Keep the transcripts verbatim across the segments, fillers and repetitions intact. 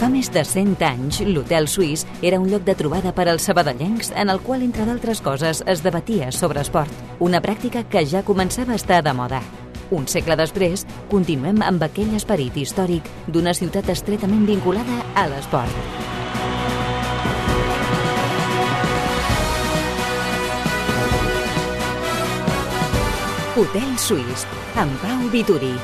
Fa més de cent anys, l'Hotel Suís era un lloc de trobada per als sabadellencs en el qual, entre d'altres coses, es debatia sobre esport, una pràctica que ja començava a estar de moda. Un segle després, continuem amb aquell esperit històric d'una ciutat estretament vinculada a l'esport. Hotel Suís, amb Pau Vituri.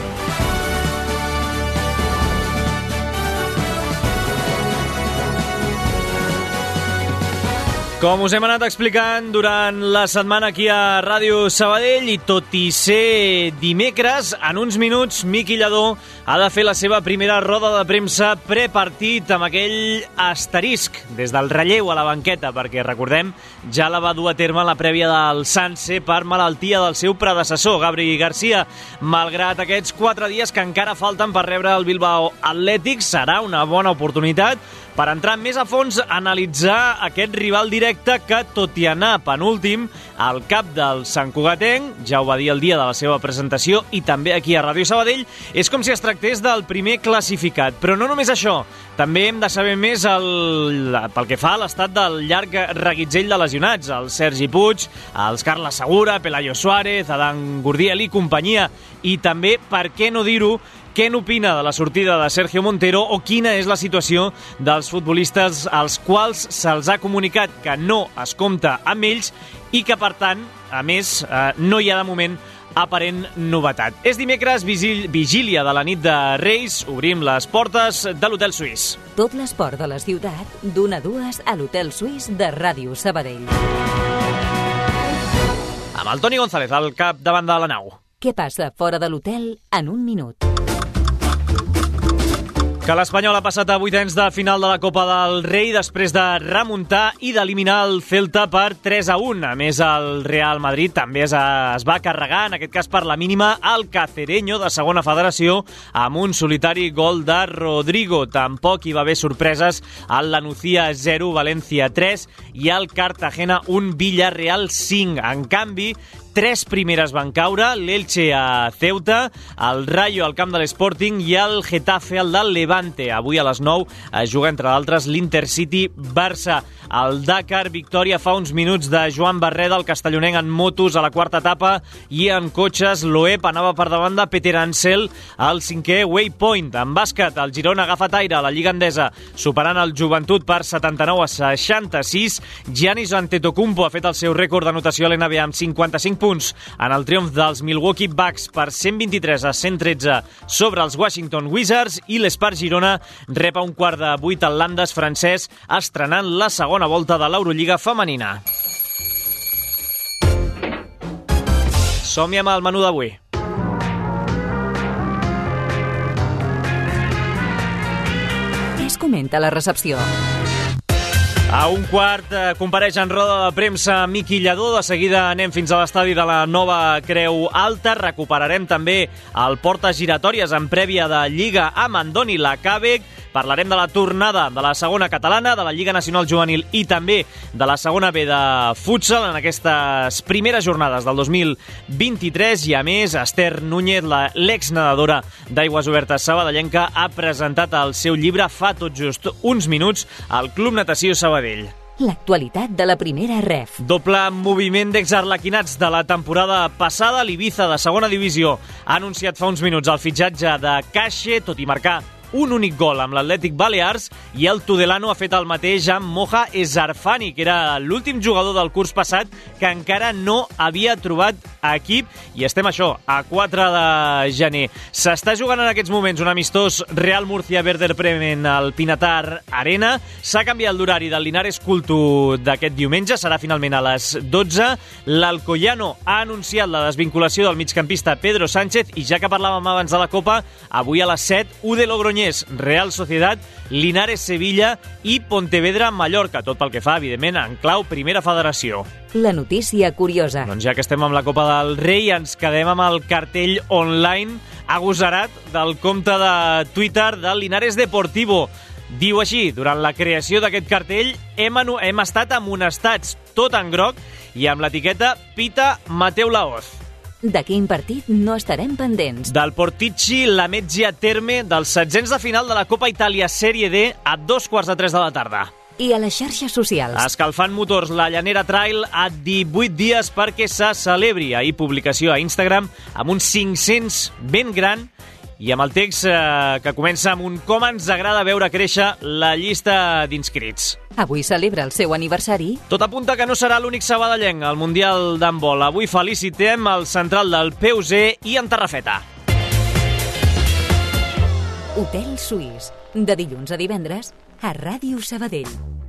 Com us hem anat explicant durant la setmana aquí a Ràdio Sabadell, i tot i ser dimecres, en uns minuts Miqui Lladó ha de fer la seva primera roda de premsa prepartit amb aquell asterisc des del relleu a la banqueta, perquè recordem, ja la va dur a terme la prèvia del Sanse per malaltia del seu predecessor, Gabri Garcia. Malgrat aquests quatre dies que encara falten per rebre el Bilbao Athletic, serà una bona oportunitat per entrar més a fons a analitzar aquest rival directe que, tot i anar penúltim, al cap del Sant Cugatenc, ja ho va dir el dia de la seva presentació i també aquí a Ràdio Sabadell, és com si es tractés del primer classificat. Però no només això, també hem de saber més el, pel que fa a l'estat del llarg reguitzell de lesionats, el Sergi Puig, els Carles Segura, Pelayo Suárez, Adán Gurdiel i companyia, i també, per què no dir-ho, què n'opina de la sortida de Sergio Montero o quina és la situació dels futbolistes als quals se'ls ha comunicat que no es compta amb ells i que, per tant, a més, eh, no hi ha de moment aparent novetat. És dimecres, vigília de la nit de Reis, obrim les portes de l'Hotel Suís. Tot l'esport de la ciutat, d'una a dues a l'Hotel Suís de Ràdio Sabadell. Amb el Toni González al capdavant de la nau. Què passa fora de l'hotel en un minut? Que l'Espanyol ha passat a vuitens de final de la Copa del Rei després de remuntar i d'eliminar el Celta per tres a un. A més, el Real Madrid també es, es va carregar, en aquest cas per la mínima, el Cacereño de segona federació amb un solitari gol de Rodrigo. Tampoc hi va haver sorpreses al Lanucía zero, València tres i al Cartagena un Villarreal cinc. En canvi, tres primeres van caure, l'Elche a Ceuta, el Rayo al camp de l'Sporting i el Getafe al del Levante. Avui a les nou es juga, entre d'altres, l'Intercity-Barça. El Dakar, victòria fa uns minuts de Joan Barreda, el castellonenc en motos a la quarta etapa, i en cotxes l'Oep anava per davant de Peter Ansel al cinquè waypoint. En bàsquet, el Girona ha agafat aire a la Lliga Endesa, superant el Joventut per setanta-nou a seixanta-sis. Giannis Antetokounmpo ha fet el seu rècord d'anotació a l'N B A amb cinquanta-cinc punts en el triomf dels Milwaukee Bucks per cent vint-i-tres a cent tretze sobre els Washington Wizards, i l'Espart Girona rep a un quart de vuit al Landes francès, estrenant la segona volta de l'Eurolliga femenina. Som-hi amb el menú d'avui. Què es comenta a la recepció? A un quart eh, compareix en roda de premsa Miqui Lladó. De seguida anem fins a l'estadi de la Nova Creu Alta. Recuperarem també el Portes Giratòries en prèvia de Lliga amb Andoni Lacàbec. Parlarem de la tornada de la segona catalana, de la Lliga Nacional Juvenil i també de la segona B de futsal en aquestes primeres jornades del dos mil vint-i-tres. I a més, Esther Núñez, l'exnedadora d'Aigües Obertes sabadellenca, ha presentat el seu llibre fa tot just uns minuts al Club Natació Sabadell. L'actualitat de la primera ref. Doble moviment d'exarlequinats de la temporada passada. L'Ibiza, de segona divisió, ha anunciat fa uns minuts el fitxatge de Cache, tot i marcar un únic gol amb l'Atlètic Balears, i el Tudelano ha fet el mateix amb Moja Ezarfani, que era l'últim jugador del curs passat que encara no havia trobat equip, i estem això, a quatre de gener. S'està jugant en aquests moments un amistós Real Murcia Werder Bremen al Pinatar Arena. S'ha canviat l'horari del Linares Culto d'aquest diumenge, serà finalment a les dotze. L'Alcoyano ha anunciat la desvinculació del migcampista Pedro Sánchez, i ja que parlàvem abans de la Copa, avui a les set, U D Logroñés Real Sociedad, Linares Sevilla i Pontevedra Mallorca, tot pel que fa, evidentment, en clau Primera Federació. La notícia curiosa. Doncs ja que estem amb la Copa del Rei, ens quedem amb el cartell online agosarat del compte de Twitter del Linares Deportivo. Diu així: durant la creació d'aquest cartell hem, hem estat amonestats, tot en groc, i amb l'etiqueta Pita Mateu Laoz. De quin partit no estarem pendents? Del Portici Lamezia Terme, dels setzents de final de la Copa Itàlia Sèrie D a dos quarts de tres de la tarda. I a les xarxes socials. Escalfant motors, la Llanera Trail a divuit dies perquè se celebri. Ahir publicació a Instagram amb uns cinc-cents ben gran i amb el text eh, que comença amb un com ens agrada veure créixer la llista d'inscrits. Avui celebra el seu aniversari. Tot apunta que no serà l'únic sabadellenc al Mundial d'handbol. Avui felicitem el central del P U C i en Terrafeta. Hotel Suís, de dilluns a divendres a Ràdio Sabadell.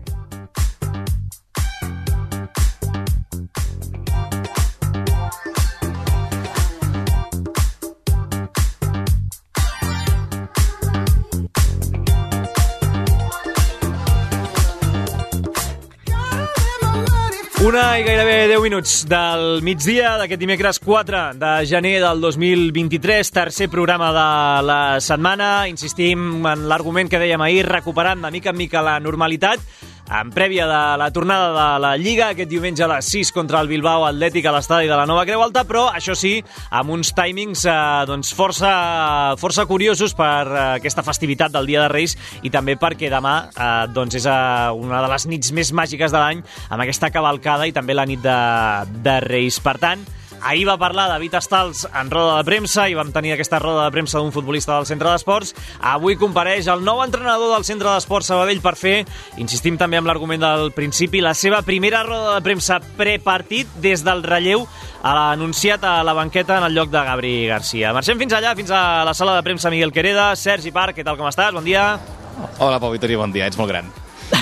Una i gairebé deu minuts del migdia d'aquest dimecres quatre de gener del dos mil vint-i-tres, tercer programa de la setmana. Insistim en l'argument que dèiem ahir, recuperant de mica en mica la normalitat, en prèvia de la tornada de la Lliga, aquest diumenge a les sis contra el Bilbao Atlètic a l'estadi de la Nova Creu Alta, però això sí, amb uns timings eh, doncs força, força curiosos per eh, aquesta festivitat del Dia de Reis i també perquè demà eh, doncs és eh, una de les nits més màgiques de l'any amb aquesta cavalcada i també la nit de, de Reis. Per tant, ahir va parlar David Estals en roda de premsa i vam tenir aquesta roda de premsa d'un futbolista del Centre d'Esports. Avui compareix el nou entrenador del Centre d'Esports Sabadell per fer, insistim també amb l'argument del principi, la seva primera roda de premsa prepartit des del relleu a l'anunciat a la banqueta en el lloc de Gabri Garcia. Marxem fins allà, fins a la sala de premsa Miguel Quereda. Sergi Parc, què tal, com estàs? Bon dia. Hola, Pau Vitori, bon dia, ets molt gran.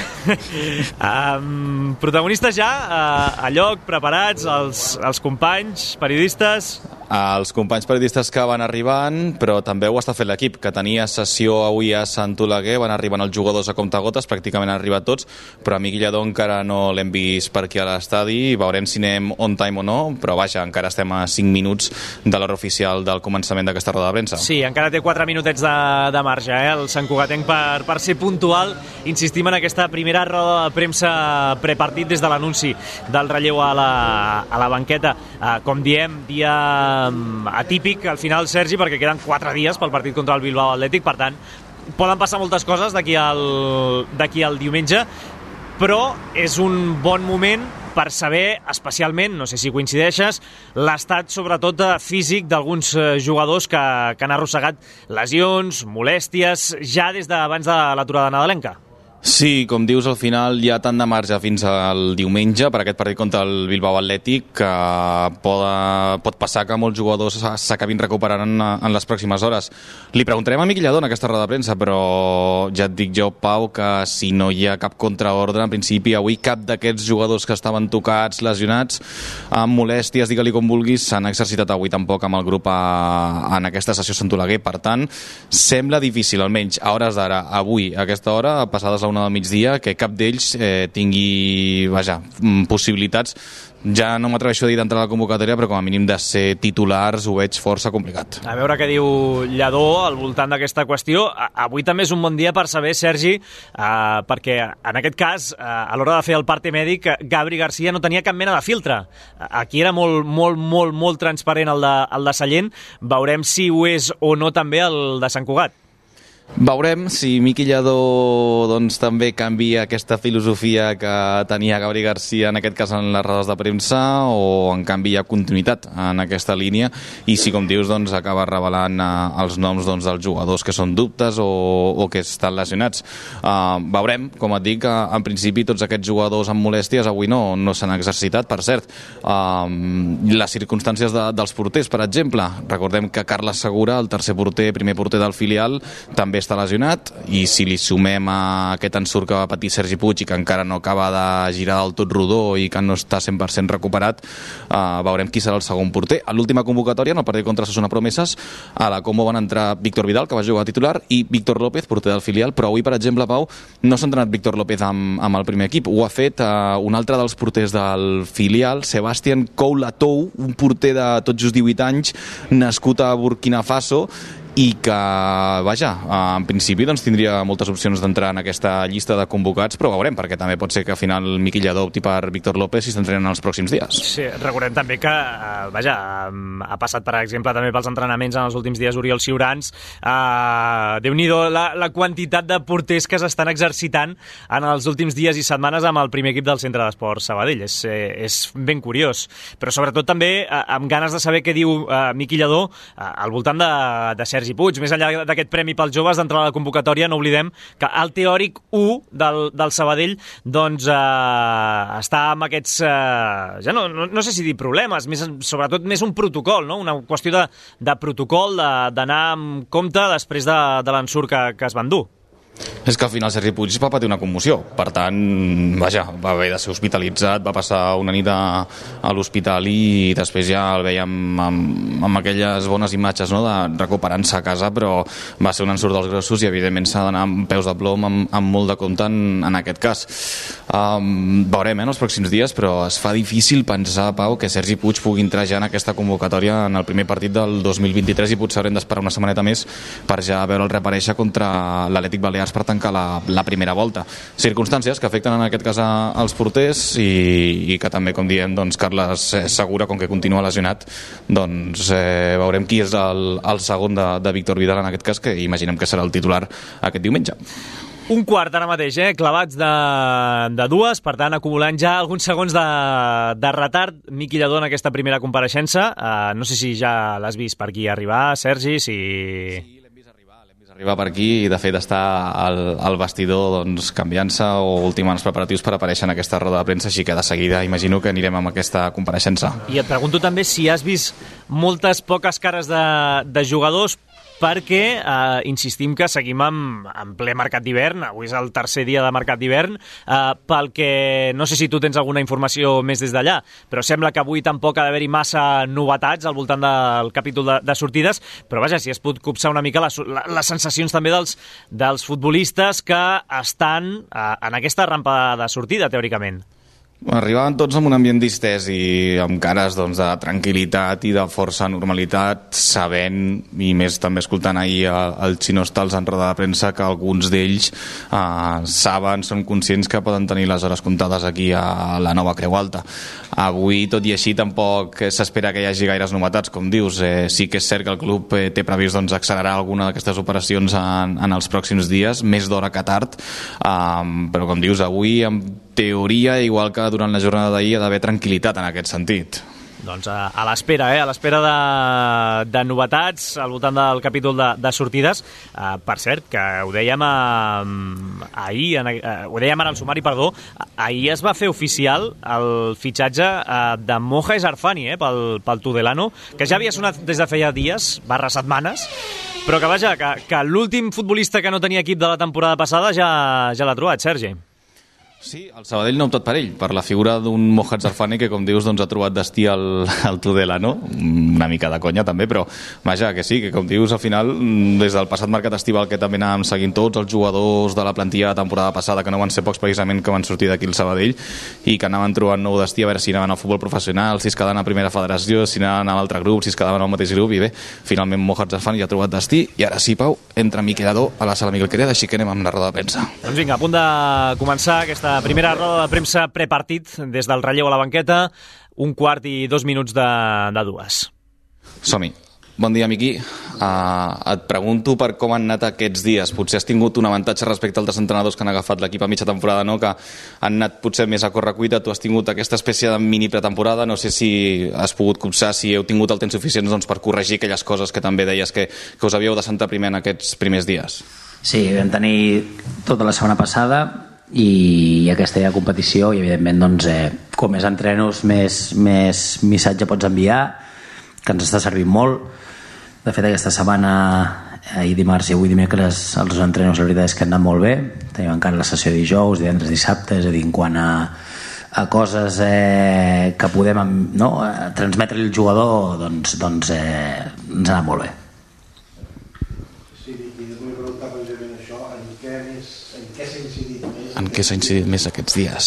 um, protagonistes ja uh, a lloc, preparats, els, els companys, periodistes. Els companys periodistes que van arribant, però també ho està fent l'equip, que tenia sessió avui a Sant Oleguer, van arribant els jugadors a comptagotes, pràcticament han arribat tots, però a Miqui Lladó encara no l'hem vist per aquí a l'estadi, veurem si anem on time o no, però vaja, encara estem a cinc minuts de l'hora oficial del començament d'aquesta roda de premsa. Sí, encara té quatre minutets de, de marge, eh? El Sant Cugatenc per, per ser puntual. Insistim en aquesta primera roda de premsa prepartit des de l'anunci del relleu a la, a la banqueta. Uh, com diem, dia atípic al final, Sergi, perquè queden quatre dies pel partit contra el Bilbao Atlètic, per tant poden passar moltes coses d'aquí al, d'aquí al diumenge, però és un bon moment per saber, especialment, no sé si coincideixes, l'estat sobretot físic d'alguns jugadors que, que han arrossegat lesions, molèsties, ja des d'abans de l'aturada nadalenca. Sí, com dius, al final hi ha tant de marge fins al diumenge per aquest partit contra el Bilbao Atlètic que pot, pot passar que molts jugadors s'acabin recuperant en, en les pròximes hores. Li preguntarem a Miqui Lladó en aquesta roda de premsa, però ja et dic jo, Pau, que si no hi ha cap contraordre, en principi avui cap d'aquests jugadors que estaven tocats, lesionats, amb molèsties, digue-li com vulguis, s'han exercitat avui tampoc amb el grup a, en aquesta sessió Sant Oleguer. Per tant, sembla difícil, almenys a hores d'ara, avui, a aquesta hora, passades a una del migdia, que cap d'ells eh, tingui, vaja, possibilitats. Ja no m'atreveixo a dir d'entrar a la convocatòria, però com a mínim de ser titulars ho veig força complicat. A veure què diu Lladó al voltant d'aquesta qüestió. Avui també és un bon dia per saber, Sergi, eh, perquè en aquest cas, eh, a l'hora de fer el parte mèdic, Gabri Garcia no tenia cap mena de filtre. Aquí era molt, molt, molt, molt transparent el de, el de Sallent. Veurem si ho és o no també el de Sant Cugat. Veurem si Miqui Lladó doncs, també canvia aquesta filosofia que tenia Gabri Garcia en aquest cas en les rodes de premsa, o en canvi hi ha continuïtat en aquesta línia i si, com dius, doncs, acaba revelant uh, els noms doncs, dels jugadors que són dubtes o, o que estan lesionats. Uh, veurem, com et dic, uh, en principi tots aquests jugadors amb molèsties avui no, no s'han exercitat, per cert. Uh, les circumstàncies de, dels porters, per exemple, recordem que Carles Segura, el tercer porter, primer porter del filial, també està lesionat, i si li sumem a aquest ensurt que va patir Sergi Puig i que encara no acaba de girar del tot rodó i que no està cent per cent recuperat, eh, veurem qui serà el segon porter. A l'última convocatòria, en el partit contra Osasuna Promeses, a la Combo van entrar Víctor Vidal, que va jugar titular, i Víctor López, porter del filial, però avui, per exemple, Pau, no s'ha entrenat Víctor López amb, amb el primer equip. Ho ha fet eh, un altre dels porters del filial, Sebastián Koulatou, un porter de tot just divuit anys, nascut a Burkina Faso, i que, vaja, en principi doncs, tindria moltes opcions d'entrar en aquesta llista de convocats, però veurem, perquè també pot ser que al final Miqui Lladó opti per Víctor López i s'entrenen els pròxims dies. Sí, recordem també que, eh, vaja, ha passat, per exemple, també pels entrenaments en els últims dies Oriol Ciurans. Eh, Déu-n'hi-do la, la quantitat de porters que s'estan exercitant en els últims dies i setmanes amb el primer equip del Centre d'Esports Sabadell. És, eh, és ben curiós, però sobretot també eh, amb ganes de saber què diu eh, Miqui Lladó eh, al voltant de, de Sergi Puig. Més enllà d'aquest premi pels joves d'entrar a la convocatòria, no oblidem que el teòric u del, del Sabadell doncs eh, està amb aquests eh, ja no, no, no sé si dir problemes, més, sobretot més un protocol, no? Una qüestió de, de protocol, d'anar amb compte després de, de l'ensurt que, que es van dur. És que al final Sergi Puig va patir una commoció, per tant, vaja, va haver de ser hospitalitzat, va passar una nit a, a l'hospital i després ja el veiem amb, amb aquelles bones imatges, no?, de recuperant-se a casa, però va ser un ensurt dels grossos i evidentment s'ha d'anar amb peus de plom, amb, amb molt de compte en, en aquest cas. Um, veurem eh, en els pròxims dies, però es fa difícil pensar, Pau, que Sergi Puig pugui entrar ja en aquesta convocatòria en el primer partit del dos mil vint-i-tres i potser haurem d'esperar una setmaneta més per ja veure'l reaparèixer contra l'Atlètic Balears per tancar la, la primera volta. Circumstàncies que afecten en aquest cas als porters i, i que també, com diem, doncs, Carles Segura, com que continua lesionat, doncs eh, veurem qui és el, el segon de, de Víctor Vidal en aquest cas, que imaginem que serà el titular aquest diumenge. Un quart ara mateix, eh? Clavats de, de dues, per tant, acumulant ja alguns segons de, de retard. Miqui Lladó en aquesta primera compareixença. Uh, no sé si ja l'has vist per aquí arribar, Sergi, si... Arribar per aquí i, de fet, estar al, al vestidor doncs, canviant-se o ultimant els preparatius per aparèixer en aquesta roda de premsa, així que de seguida imagino que anirem amb aquesta compareixença. I et pregunto també si has vist moltes poques cares de, de jugadors, perquè eh, insistim que seguim en, en ple mercat d'hivern. Avui és el tercer dia de mercat d'hivern, eh, pel que no sé si tu tens alguna informació més des d'allà, però sembla que avui tampoc ha d'haver-hi massa novetats al voltant del capítol de, de sortides, però vaja, si es pot copsar una mica les, les sensacions també dels, dels futbolistes que estan eh, en aquesta rampa de sortida, teòricament. Arribaven tots amb un ambient distès i amb cares doncs, de tranquil·litat i de força normalitat, sabent, i més també escoltant ahir el Xino Stals en roda de premsa, que alguns d'ells eh, saben, són conscients que poden tenir les hores comptades aquí a la nova Creu Alta. Avui, tot i així, tampoc s'espera que hi hagi gaires novetats, com dius. Eh, sí que és cert que el club eh, té previst doncs, accelerar alguna d'aquestes operacions en, en els pròxims dies, més d'hora que tard, eh, però com dius, avui amb teoria, igual que durant la jornada d'ahir, ha d'haver tranquil·litat en aquest sentit. Doncs a, a l'espera, eh? a l'espera de, de novetats al voltant del capítol de, de sortides. Uh, per cert, que ho dèiem uh, ahir, en, uh, ho dèiem ara al sumari, perdó, ahir es va fer oficial el fitxatge uh, de Moja Zarfani eh? pel, pel Tudelano, que ja havia sonat des de feia dies, barra setmanes, però que vaja, que, que l'últim futbolista que no tenia equip de la temporada passada ja, ja l'ha trobat, Sergi. Sí, el Sabadell no ha optat per ell, per la figura d'un Mohamed Zarfani que, com dius, doncs, ha trobat destí al, al Tudelano, una mica de conya també, però vaja, que sí, que com dius, al final, des del passat mercat estival que també anàvem seguint tots els jugadors de la plantilla de temporada passada, que no van ser pocs precisament que van sortir d'aquí el Sabadell i que anaven trobant nou destí, a veure si anaven al futbol professional, si es quedaven a primera federació, si anaven a l'altre grup, si es quedaven al mateix grup, i bé, finalment Mohamed Zarfani ja ha trobat destí, i ara sí, Pau, entra Miqui Lladó a la sala Miguel Quereda, així que anem amb la roda de premsa. Doncs vinga, a punt de començar aquesta primera roda de premsa prepartit des del relleu a la banqueta, un quart i dos minuts de, de dues. Som-hi. Bon dia, Miqui. Uh, et pregunto per com han anat aquests dies. Potser has tingut un avantatge respecte als altres entrenadors que han agafat l'equip a mitja temporada, no? Que han anat potser més a correcuita. Tu has tingut aquesta espècie de mini pretemporada. No sé si has pogut copsar, si heu tingut el temps suficient doncs, per corregir aquelles coses que també deies que, que us havíeu de centrar primer en aquests primers dies. Sí, vam tenir tota la setmana passada i aquesta ja competició i evidentment doncs, eh, com més entrenos més, més missatge pots enviar, que ens està servint molt. De fet, aquesta setmana, ahir dimarts i avui dimecres, els entrenos la veritat és que han anat molt bé. Tenim encara la sessió de dijous, divendres, dissabte, és a dir, en quant a, a coses eh, que podem no, transmetre al jugador, doncs, doncs eh, ens ha anat molt bé. En què s'ha incidit més aquests dies?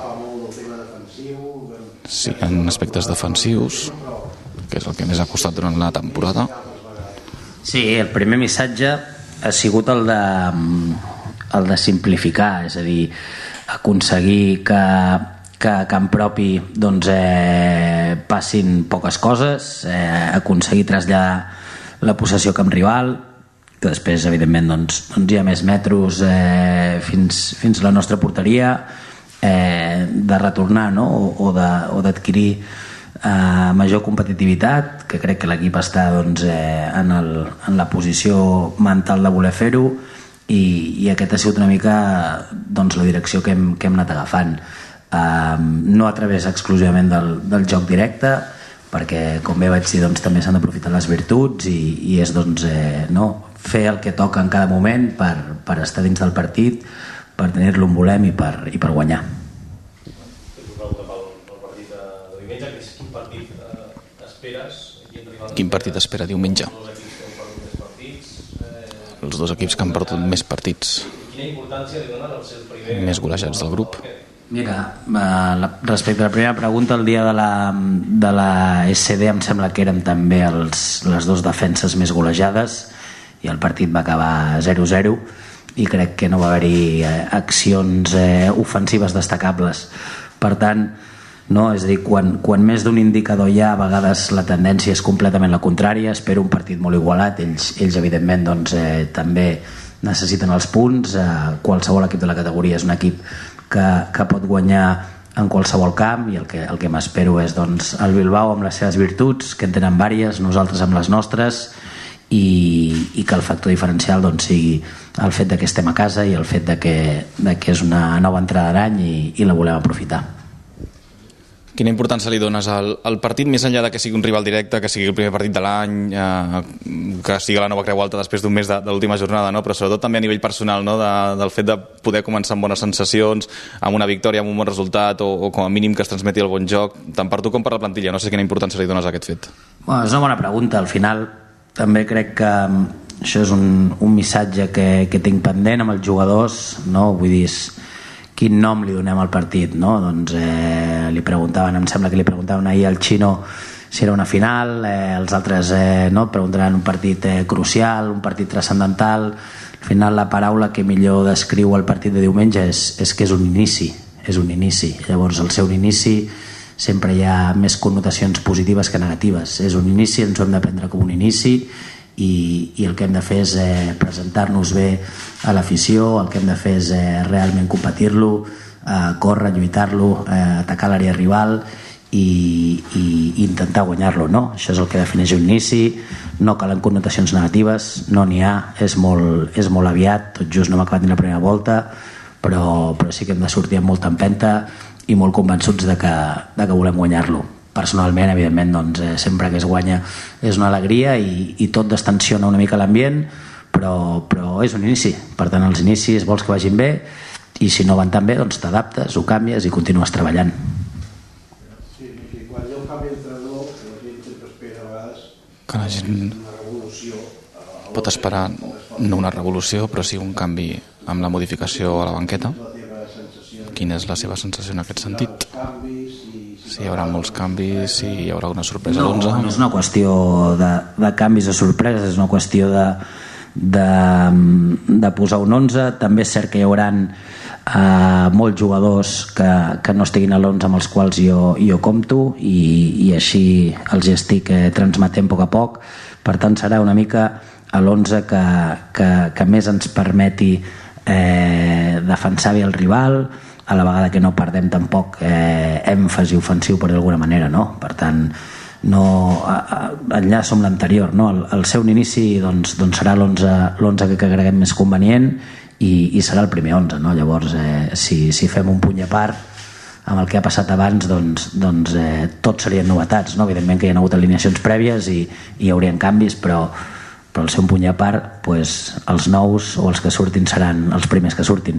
Sí, en aspectes defensius, que és el que més ha costat durant la temporada. Sí, el primer missatge ha sigut el de, el de simplificar, és a dir, aconseguir que, que a camp propi doncs, eh, passin poques coses, eh, aconseguir traslladar la possessió a camp rival, que després evidentment doncs, doncs hi ha més metros eh, fins, fins a la nostra porteria, eh, de retornar, no? o, o d'adquirir eh, major competitivitat, que crec que l'equip està doncs, eh, en, el, en la posició mental de voler fer-ho, i, i aquesta ha sigut una mica doncs, la direcció que hem, que hem anat agafant, eh, no a través exclusivament del, del joc directe, perquè com bé vaig dir doncs, també s'han d'aprofitar les virtuts i, i és doncs, eh, no? fer el que toca en cada moment per, per estar dins del partit, per tenir-lo on volem i per, i per guanyar. Quin partit espera diumenge? Els dos equips que han perdut més partits, més golejats del grup. Mira, respecte a la primera pregunta, el dia de la, de la S D em sembla que érem també els, les dues defenses més golejades i el partit va acabar zero zero i crec que no va haver-hi accions eh, ofensives destacables. Per tant, no? És a dir, quan, quan més d'un indicador hi ha, a vegades la tendència és completament la contrària. Espero un partit molt igualat, ells, ells evidentment doncs, eh, també necessiten els punts, eh, qualsevol equip de la categoria és un equip que, que pot guanyar en qualsevol camp i el que, el que m'espero és doncs, el Bilbao amb les seves virtuts, que en tenen vàries, nosaltres amb les nostres, i, i que el factor diferencial doncs, sigui el fet de que estem a casa i el fet de que, de que és una nova entrada d'any i, i la volem aprofitar. Quina importància li dones al, al partit, més enllà de que sigui un rival directe, que sigui el primer partit de l'any, eh, que sigui la nova Creu Alta després d'un mes de, de l'última jornada, no? Però sobretot també a nivell personal, no? de, del fet de poder començar amb bones sensacions, amb una victòria, amb un bon resultat, o, o com a mínim que es transmeti el bon joc, tant per tu com per la plantilla. No sé quina importància li dones a aquest fet. Bueno, és una bona pregunta. Al final també crec que això és un, un missatge que, que tinc pendent amb els jugadors, no? Vull dir, quin nom li donem al partit, no? Doncs eh, li preguntaven, em sembla que li preguntaven ahir al Xino si era una final, eh, els altres eh, no? preguntaran un partit eh, crucial, un partit transcendental. Al final la paraula que millor descriu el partit de diumenge és, és que és un inici, és un inici. Llavors el seu inici sempre hi ha més connotacions positives que negatives. És un inici, ens ho hem de prendre com un inici, i, i el que hem de fer és eh, presentar-nos bé a l'afició, el que hem de fer és eh, realment competir-lo, eh, córrer, lluitar-lo, eh, atacar l'àrea rival i, i, i intentar guanyar-lo, no? Això és el que defineix un inici. No calen connotacions negatives, no n'hi ha, és molt, és molt aviat, tot just no hem acabat ni la primera volta, però, però sí que hem de sortir amb molta empenta i molt convençuts de que, de que volem guanyar-lo. Personalment, evidentment, doncs, eh, sempre que es guanya és una alegria i, i tot destensiona una mica l'ambient, però, però és un inici. Per tant, els inicis vols que vagin bé i si no van tan bé, doncs t'adaptes, ho canvies i continues treballant. Sí, i quan hi ha un canvi d'entrenador, la gent sempre espera a vegades que la gent una revolució. pot esperar no una revolució, però sí un canvi amb la modificació a la banqueta. Quina és la seva sensació en aquest sentit? Si hi haurà molts canvis, si hi haurà una sorpresa a l'onze? No, no és una qüestió de, de canvis o sorpreses, és una qüestió de, de, de posar un onze. També és cert que hi haurà eh, molts jugadors que, que no estiguin a l'onze amb els quals jo, jo compto i, i així els estic eh, transmetent a poc a poc. Per tant, serà una mica a l'onze que, que, que més ens permeti eh, defensar bé el rival, a la vegada que no perdem tampoc eh, èmfasi ofensiu per d'alguna manera, no? Per tant, no, a, a, enllaço amb l'anterior, no? El, el seu inici doncs, doncs serà l'onze que creguem més convenient i, i serà el primer onze, no? Llavors, eh, si, si fem un puny a part amb el que ha passat abans, doncs, doncs eh, tot serien novetats, no? Evidentment que hi ha hagut alineacions prèvies i, i hi haurien canvis, però, però al ser un puny a part, pues, els nous o els que surtin seran els primers que surtin.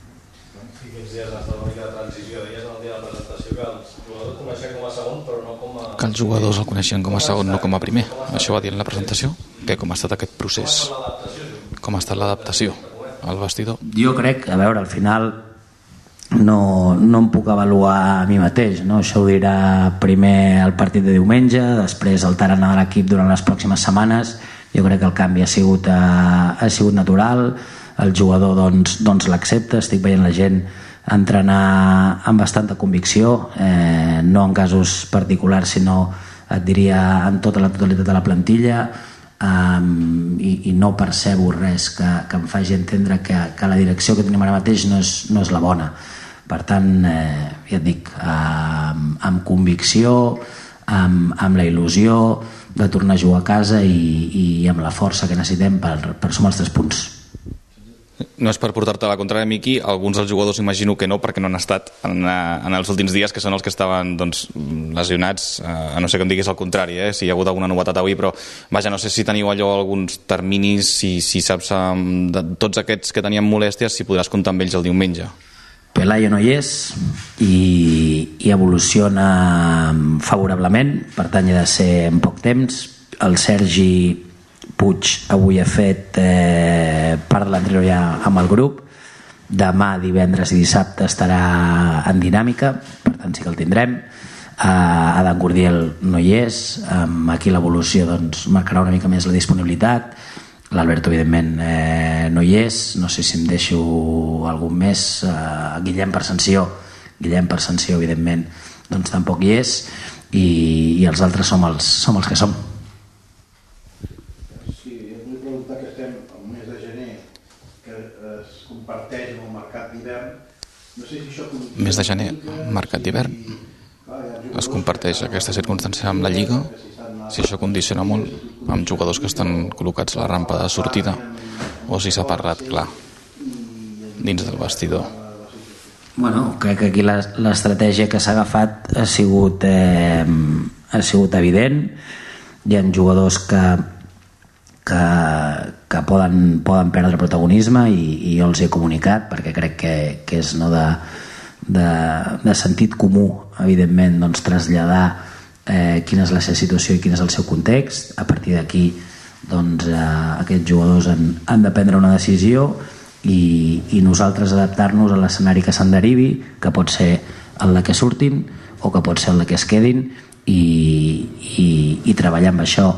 Que els jugadors el coneixien com a segon, no com a primer. Això va dir en la presentació. Què, com ha estat aquest procés? Com ha estat l'adaptació al vestidor? Jo crec, a veure, al final no, no em puc avaluar a mi mateix, no? Això ho dirà primer el partit de diumenge, després el tarannà de l'equip durant les pròximes setmanes. jo crec que el canvi ha sigut, eh, ha sigut natural, el jugador doncs, doncs l'accepta, estic veient la gent entrenar amb bastanta convicció, eh, no en casos particulars sinó et diria en tota la totalitat de la plantilla, um, i, i no percebo res que, que em faci entendre que, que la direcció que tenim ara mateix no és, no és la bona. Per tant, eh, ja et dic, eh, amb convicció, amb, amb la il·lusió de tornar a jugar a casa i, i amb la força que necessitem per, per sumar els tres punts. No és per portar-te a la contrària, Miqui, alguns dels jugadors imagino que no, perquè no han estat en, en els últims dies, que són els que estaven doncs, lesionats, a no sé que em diguis el contrari, eh? Si hi ha hagut alguna novetat avui, però vaja, no sé si teniu allò alguns terminis, si, si saps de tots aquests que tenien molèsties, si podràs comptar amb ells el diumenge. Pelayo no hi és i, i evoluciona favorablement, per tant ha de ser en poc temps. El Sergi Puig avui ha fet eh, part de l'entrenador ja amb el grup, demà, divendres i dissabte estarà en dinàmica, per tant sí que el tindrem. uh, Adam Gordiel no hi és, um, aquí l'evolució doncs, marcarà una mica més la disponibilitat. L'Alberto evidentment eh, no hi és, no sé si em deixo algun més. uh, Guillem per sanció Guillem per sanció evidentment doncs tampoc hi és, i, i els altres som els, som els que som. Mes de gener, mercat d'hivern, es comparteix aquesta circumstància amb la Lliga, si això condiciona molt amb jugadors que estan col·locats a la rampa de sortida o si s'ha parlat clar dins del vestidor. Bueno, crec que aquí l'estratègia que s'ha agafat ha sigut, eh, ha sigut evident. Hi ha jugadors que que, que poden, poden perdre protagonisme i, i jo els he comunicat perquè crec que, que és no de, de, de sentit comú evidentment doncs, traslladar eh, quina és la seva situació i quin és el seu context. A partir d'aquí doncs, eh, aquests jugadors han, han de prendre una decisió i, i nosaltres adaptar-nos a l'escenari que se'n derivi, que pot ser el de que surtin o que pot ser el de que es quedin, i, i, i treballar amb això.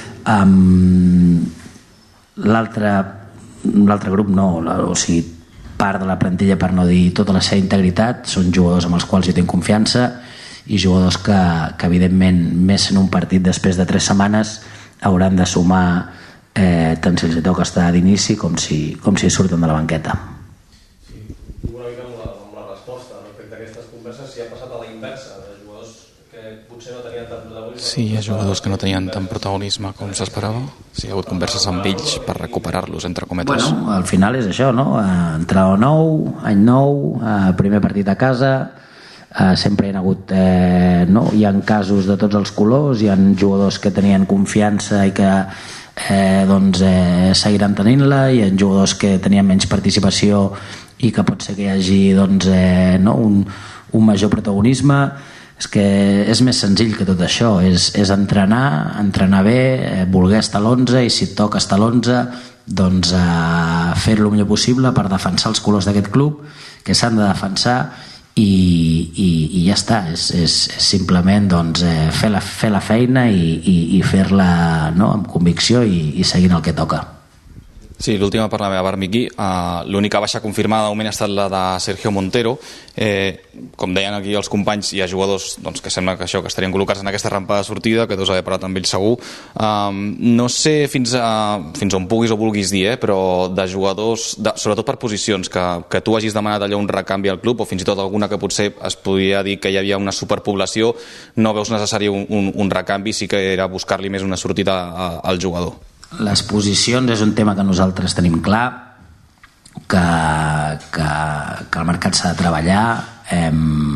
Um, l'altre l'altre grup no, o sigui, part de la plantilla, per no dir tota la seva integritat, són jugadors amb els quals jo tinc confiança i jugadors que, que evidentment més en un partit després de tres setmanes hauran de sumar eh, tant si els toca estar d'inici com si, com si surten de la banqueta. Sí, una mica amb la, amb la resposta respecte a aquestes converses, si ha passat a la inversa de jugadors que potser no tenien tant protagonisme. Sí, hi ha jugadors que no tenien tant protagonisme com s'esperava. Sí, hi ha hagut converses amb ells per recuperar-los, entre cometes. Bueno, al final és això, no? Entrada nou, any nou, primer partit a casa, sempre hi ha hagut, eh, no? Hi ha casos de tots els colors, hi ha jugadors que tenien confiança i que eh, doncs, eh, seguiran tenint-la, hi ha jugadors que tenien menys participació i que pot ser que hi hagi doncs, eh, no? un, un major protagonisme. És que és més senzill que tot això, és, és entrenar, entrenar bé, eh, voler estar a l'onze i si et toca estar a l'onze doncs eh, fer-lo el millor possible per defensar els colors d'aquest club que s'han de defensar i, i, i ja està, és, és, és simplement doncs, eh, fer, la, fer la feina i, i, i fer-la no, amb convicció i, i seguint el que toca. Sí, l'última per la meva part, Miqui. Uh, l'única baixa confirmada de moment ha estat la de Sergio Montero. Eh, com deien aquí els companys, hi ha jugadors doncs, que sembla que això que estarien col·locats en aquesta rampa de sortida, que tu has d'haver parlat amb ells segur. Um, no sé fins, a, fins on puguis o vulguis dir, eh, però de jugadors, de, sobretot per posicions, que, que tu hagis demanat allò un recanvi al club, o fins i tot alguna que potser es podia dir que hi havia una superpoblació, no veus necessari un, un, un recanvi, sí que era buscar-li més una sortida a, al jugador. Les posicions és un tema que nosaltres tenim clar, que, que, que el mercat s'ha de treballar. Eh,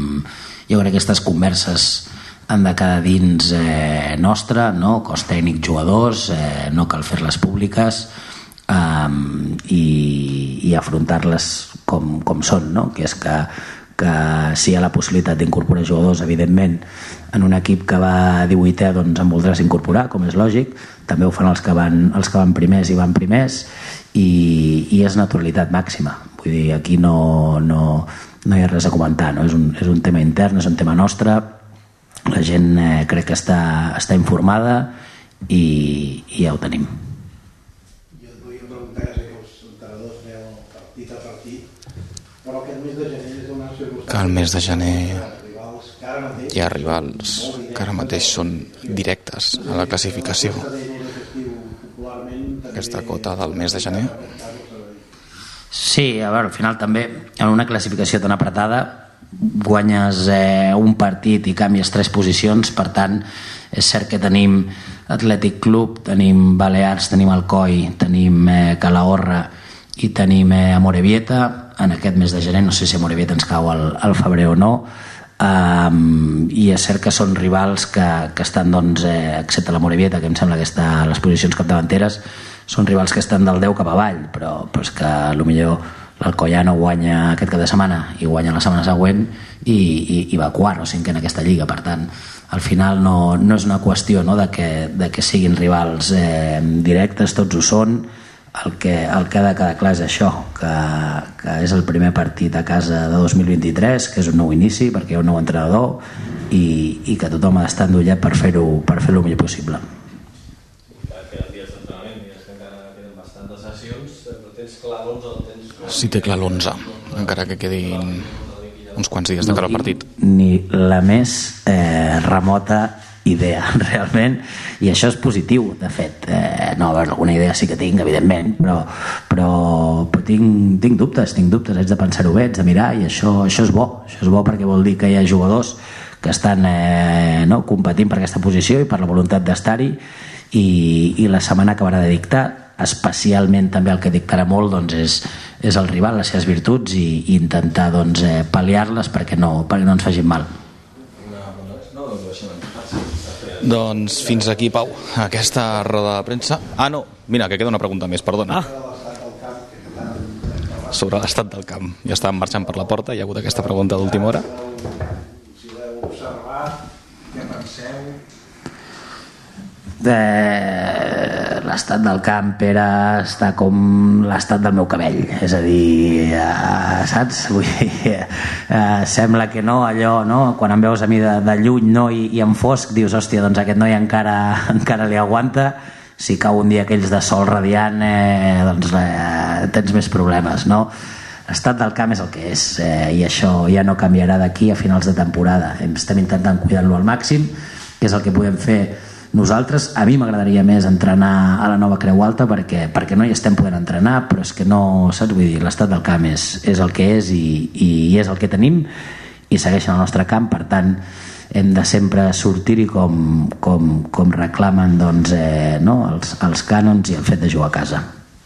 jo crec que aquestes converses han de quedar dins eh, nostre, no? Cos tècnic, jugadors, eh, no cal fer-les públiques eh, i, i afrontar-les com, com són, no? Que és que, que si hi ha la possibilitat d'incorporar jugadors, evidentment, en un equip que va divuitè doncs en voldràs incorporar, com és lògic. També ho fan els que van, els que van primers i van primers i, i és naturalitat màxima. Vull dir, aquí no, no, no hi ha res a comentar, no? És un, és un tema intern, és un tema nostre, la gent eh, crec que està, està informada i, i ja ho tenim. partit, però aquest mes de gener és una circumstància... Que el mes de gener hi hi ha rivals que ara mateix són directes a la classificació. Aquesta cota del mes de gener. Sí, a veure, al final també en una classificació tan apretada guanyes eh, un partit i canvies tres posicions, per tant és cert que tenim Atlètic Club, tenim Balears, tenim Alcoi, tenim eh, Calahorra i tenim eh, Amorebieta. En aquest mes de gener no sé si Amorebieta ens cau al, al febrer o no, um, i és cert que són rivals que, que estan, doncs, eh, excepte l'Amorebieta, que em sembla que està a les posicions capdavanteres, són rivals que estan del deu cap avall, però, però és que potser l'Alcoyano guanya aquest cap de setmana i guanya la setmana següent i, i, i va quart o cinquè en aquesta lliga. Per tant, al final no, no és una qüestió, no, de, que, de que siguin rivals eh, directes, tots ho són. El que, el que ha de quedar clar és això, que, que és el primer partit a casa de dos mil vint-i-tres, que és un nou inici perquè hi ha un nou entrenador i, i que tothom ha d'estar endollat per fer-ho per fer-ho el millor possible. Sí, té clar l'onze, encara que quedin uns quants dies de cara al partit. Ni la més eh, remota idea, realment, i això és positiu, de fet. Eh, no, a veure, alguna idea sí que tinc, evidentment, però, però, però tinc, tinc dubtes, tinc dubtes, haig de pensar-ho bé, haig de mirar, i això, això és bo, això és bo perquè vol dir que hi ha jugadors que estan eh, no, competint per aquesta posició i per la voluntat d'estar-hi, i, i la setmana acabarà de dictar. Especialment també el que dictarà molt, doncs, és, és el rival, les seves virtuts, i, i intentar, doncs, eh, pal·liar-les perquè no, perquè no ens facin mal. Doncs fins aquí, Pau, aquesta roda de premsa. Ah, no, mira, que queda una pregunta més, perdona. Ah. Sobre l'estat del camp. Ja estàvem marxant per la porta, hi ha hagut aquesta pregunta d'última hora. Si l'heu observat, què penseu? Eh, l'estat del camp era estar com l'estat del meu cabell, és a dir, eh, saps? Vull dir, eh, sembla que no, allò, no? Quan em veus a mi de, de lluny, no? I, i en fosc dius, hòstia, doncs aquest noi encara, encara li aguanta. Si cau un dia aquells de sol radiant, eh, doncs eh, tens més problemes, no? L'estat del camp és el que és, eh, i això ja no canviarà d'aquí a finals de temporada. Estem intentant cuidar-lo al màxim, que és el que podem fer nosaltres. A mi m'agradaria més entrenar a la nova Creu Alta perquè, perquè no hi estem podent entrenar, però és que no, saps? Vull dir, l'estat del camp és, és el que és, i, i és el que tenim, i segueixen el nostre camp. Per tant, hem de sempre sortir-hi com, com, com reclamen, doncs, eh, no? els, els cànons i el fet de jugar a casa.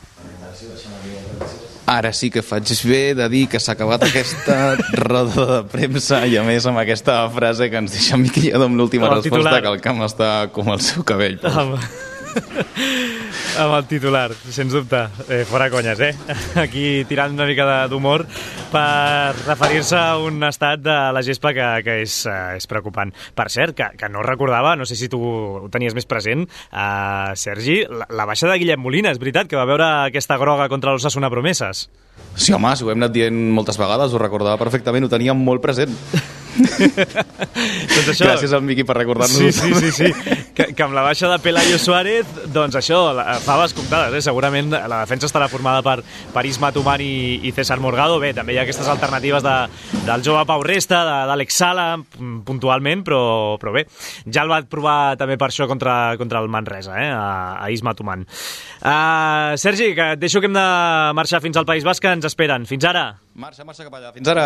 Ara sí que faig bé de dir que s'ha acabat aquesta roda de premsa, i a més amb aquesta frase que ens deixa Miqui Lladó amb l'última resposta, titular, que el camp està com el seu cabell. Amb, amb el titular, sens dubte. Eh, fora conyes, eh? Aquí tirant una mica d'humor per referir-se a un estat de la gespa que, que és, uh, és preocupant. Per cert, que, que no recordava, no sé si tu ho tenies més present, uh, Sergi, la, la baixa de Guillem Molina, és veritat, que va veure aquesta groga contra l'Osasuna Promeses. Sí, home, si ho hem anat dient moltes vegades, ho recordava perfectament, ho teníem molt present. Doncs això... Gràcies al Miqui per recordar-nos. Sí, sí, sí, sí. Que, que amb la baixa de Pelayo Suárez, doncs això, faves comptades, eh? Segurament la defensa estarà formada per, per Isma Tumán i, i César Morgado. Bé, també hi ha aquestes alternatives de, del jove Pau Resta, d'Àlex Sala, puntualment, però, però bé, ja el va provar també per això contra, contra el Manresa, eh? a, a Isma Tumán. Uh, Sergi, que et deixo que hem de marxar fins al País Basc, que ens esperen. Fins ara. Marxa, marxa cap allà. Fins ara.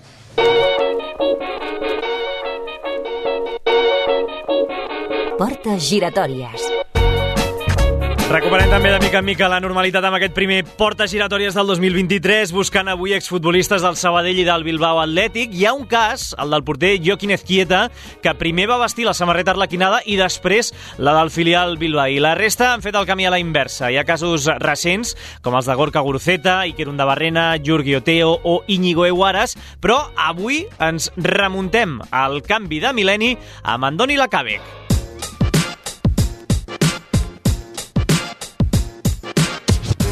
Portes giratòries. Recuperem també de mica en mica la normalitat amb aquest primer Portes giratòries del dos mil vint-i-tres, buscant avui exfutbolistes del Sabadell i del Bilbao Atlètic. Hi ha un cas, el del porter Joaquín Ezquieta, que primer va vestir la samarreta arlequinada i després la del filial bilbaí. La resta han fet el camí a la inversa. Hi ha casos recents, com els de Gorka Guruceta, Iker Undabarrena, Jurgi Oteo o Íñigo Eguaras, però avui ens remuntem al canvi de mil·lenni amb Andoni Lacàbec.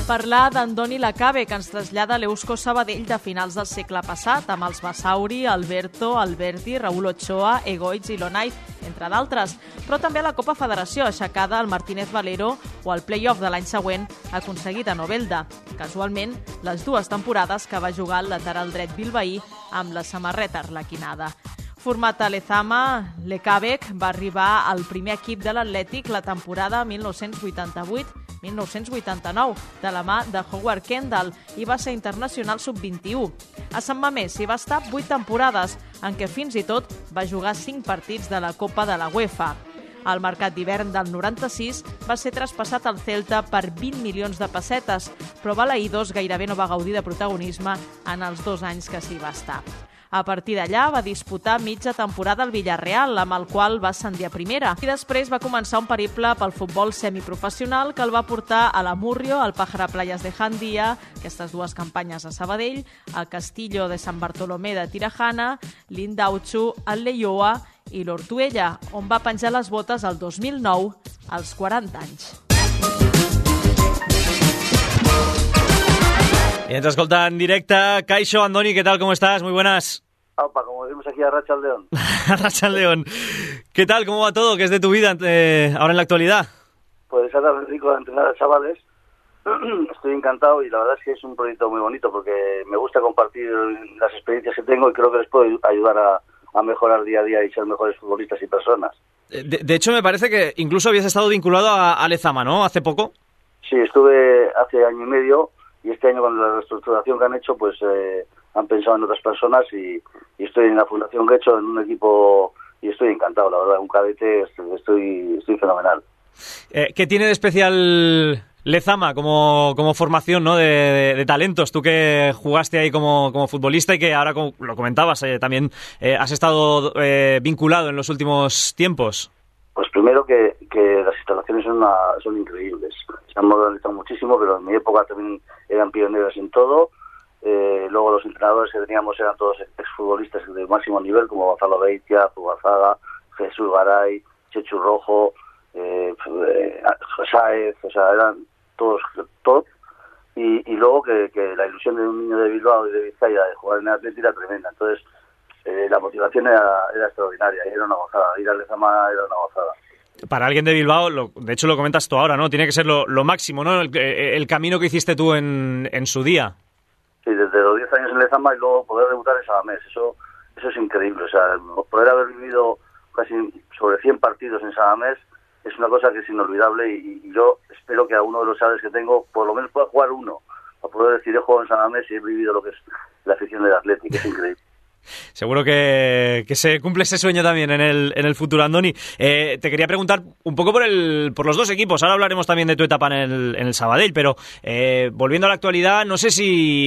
Parlar d'Andoni Lacabe, que ens trasllada a l'Eusko Sabadell de finals del segle passat, amb els Basauri, Alberto, Alberti, Raúl Ochoa, Egoitz i Lonaiz, entre d'altres. Però també a la Copa Federació, aixecada al Martínez Valero, o al play-off de l'any següent, aconseguit a Novelda. Casualment, les dues temporades que va jugar el lateral dret bilbaí amb la samarreta arlequinada. Format a Lezama, Lekabek va arribar al primer equip de l'Atlètic la temporada mil nou-cents vuitanta-vuit mil nou-cents vuitanta-nou, de la mà de Howard Kendall, i va ser internacional sub vint-i-u. A Sant Mamés hi va estar vuit temporades, en què fins i tot va jugar cinc partits de la Copa de la UEFA. Al mercat d'hivern del noranta-sis va ser traspassat al Celta per vint milions de pessetes, però Balaïdos gairebé no va gaudir de protagonisme en els dos anys que s'hi va estar. A partir d'allà va disputar mitja temporada al Villarreal, amb el qual va ascendir a primera. I després va començar un periple pel futbol semiprofessional que el va portar a la Murrio, al Pájara Playas de Jandía, aquestes dues campanyes a Sabadell, al Castillo de Sant Bartolomé de Tirajana, l'Indautxu, el Leioa i l'Ortuella, on va penjar les botes el dos mil nou, als quaranta anys. Y ens escolta en directe Kaixo, Andoni, ¿qué tal? ¿Cómo estás? Muy buenas. Opa, como decimos aquí a Rachaldeón. Rachaldeón. ¿Qué tal? ¿Cómo va todo? ¿Qué es de tu vida eh, ahora en la actualidad? Pues ahora me dedico a entrenar a chavales. Estoy encantado y la verdad es que es un proyecto muy bonito porque me gusta compartir las experiencias que tengo y creo que les puedo ayudar a, a mejorar día a día y ser mejores futbolistas y personas. De, de hecho, me parece que incluso habías estado vinculado a, a Lezama, ¿no? Hace poco. Sí, estuve hace año y medio. Y este año con la reestructuración que han hecho, pues eh, han pensado en otras personas y, y estoy en la fundación que he hecho, en un equipo, y estoy encantado, la verdad, un cadete, estoy, estoy fenomenal. Eh, ¿Qué tiene de especial Lezama como, como formación, ¿no? de, de, de talentos? Tú que jugaste ahí como, como futbolista y que ahora, como lo comentabas, eh, también eh, has estado eh, vinculado en los últimos tiempos. Pues primero que, que las instalaciones son, una, son increíbles. Se han modernizado muchísimo, pero en mi época también eran pioneros en todo. Eh, luego los entrenadores que teníamos eran todos exfutbolistas de máximo nivel, como Gonzalo Beitia, Zugazaga, Jesús Garay, Chechu Rojo, eh, eh, Saez, o sea, eran todos top. Y, y luego que, que la ilusión de un niño de Bilbao y de Vizcaya de jugar en el Atleti era tremenda. Entonces, Eh, la motivación era, era extraordinaria, era una gozada, ir a Lezama era una gozada. Para alguien de Bilbao, lo, de hecho lo comentas tú ahora, ¿no? Tiene que ser lo, lo máximo, ¿no? El, el camino que hiciste tú en, en su día. Sí, desde los diez años en Lezama y luego poder debutar en Samamés, eso, eso es increíble, o sea, poder haber vivido casi sobre cien partidos en Samamés es una cosa que es inolvidable y, y yo espero que a uno de los chavales que tengo por lo menos pueda jugar uno, para poder decir he jugado en Samamés y he vivido lo que es la afición del Atlético, que es increíble. Seguro que, que se cumple ese sueño también en el, en el futuro, Andoni. Eh, te quería preguntar un poco por el, por los dos equipos. Ahora hablaremos también de tu etapa en el, en el Sabadell, pero eh, volviendo a la actualidad, no sé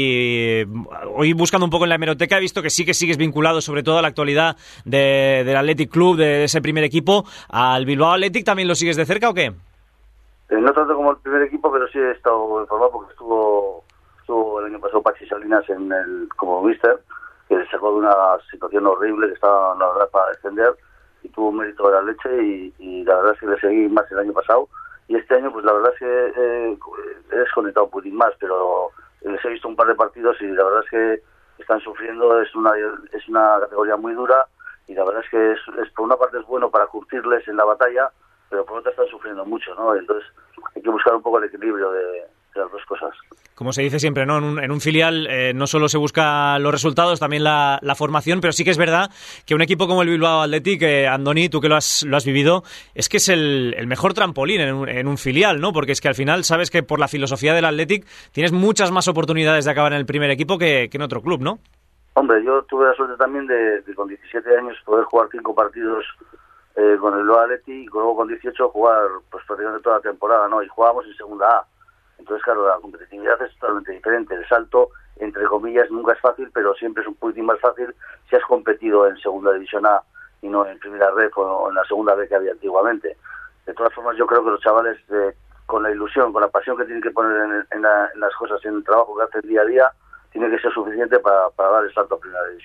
si hoy buscando un poco en la hemeroteca he visto que sí que sigues vinculado sobre todo a la actualidad de, del Athletic Club, de ese primer equipo. ¿Al Bilbao Athletic también lo sigues de cerca o qué? Eh, no tanto como el primer equipo, pero sí he estado informado porque estuvo, estuvo el año pasado Pachi Salinas en el, como mister, que le sacó de una situación horrible que estaba, la verdad, para defender y tuvo un mérito de la leche y, y la verdad es que le seguí más el año pasado y este año pues la verdad es que eh, he desconectado un poquitín más, pero les he visto un par de partidos y la verdad es que están sufriendo, es una es una categoría muy dura y la verdad es que es, es por una parte es bueno para curtirles en la batalla, pero por otra están sufriendo mucho, ¿no? Entonces hay que buscar un poco el equilibrio de, de las dos cosas. Como se dice siempre, ¿no? En un, en un filial eh, no solo se busca los resultados, también la, la formación, pero sí que es verdad que un equipo como el Bilbao Athletic, eh, Andoni, tú que lo has, lo has vivido, es que es el, el mejor trampolín en un, en un filial, ¿no? Porque es que al final sabes que por la filosofía del Athletic tienes muchas más oportunidades de acabar en el primer equipo que, que en otro club, ¿no? Hombre, yo tuve la suerte también de, de con diecisiete años poder jugar cinco partidos eh, con el Bilbao Athletic y luego con dieciocho jugar pues prácticamente toda la temporada, ¿no? Y jugábamos en segunda A. Entonces, claro, la competitividad es totalmente diferente. El salto, entre comillas, nunca es fácil, pero siempre es un poquitín más fácil si has competido en segunda división A y no en primera red o en la segunda B que había antiguamente. De todas formas, yo creo que los chavales, eh, con la ilusión, con la pasión que tienen que poner en, en, la, en las cosas, en el trabajo que hacen día a día, tiene que ser suficiente para, para dar el salto a primera división.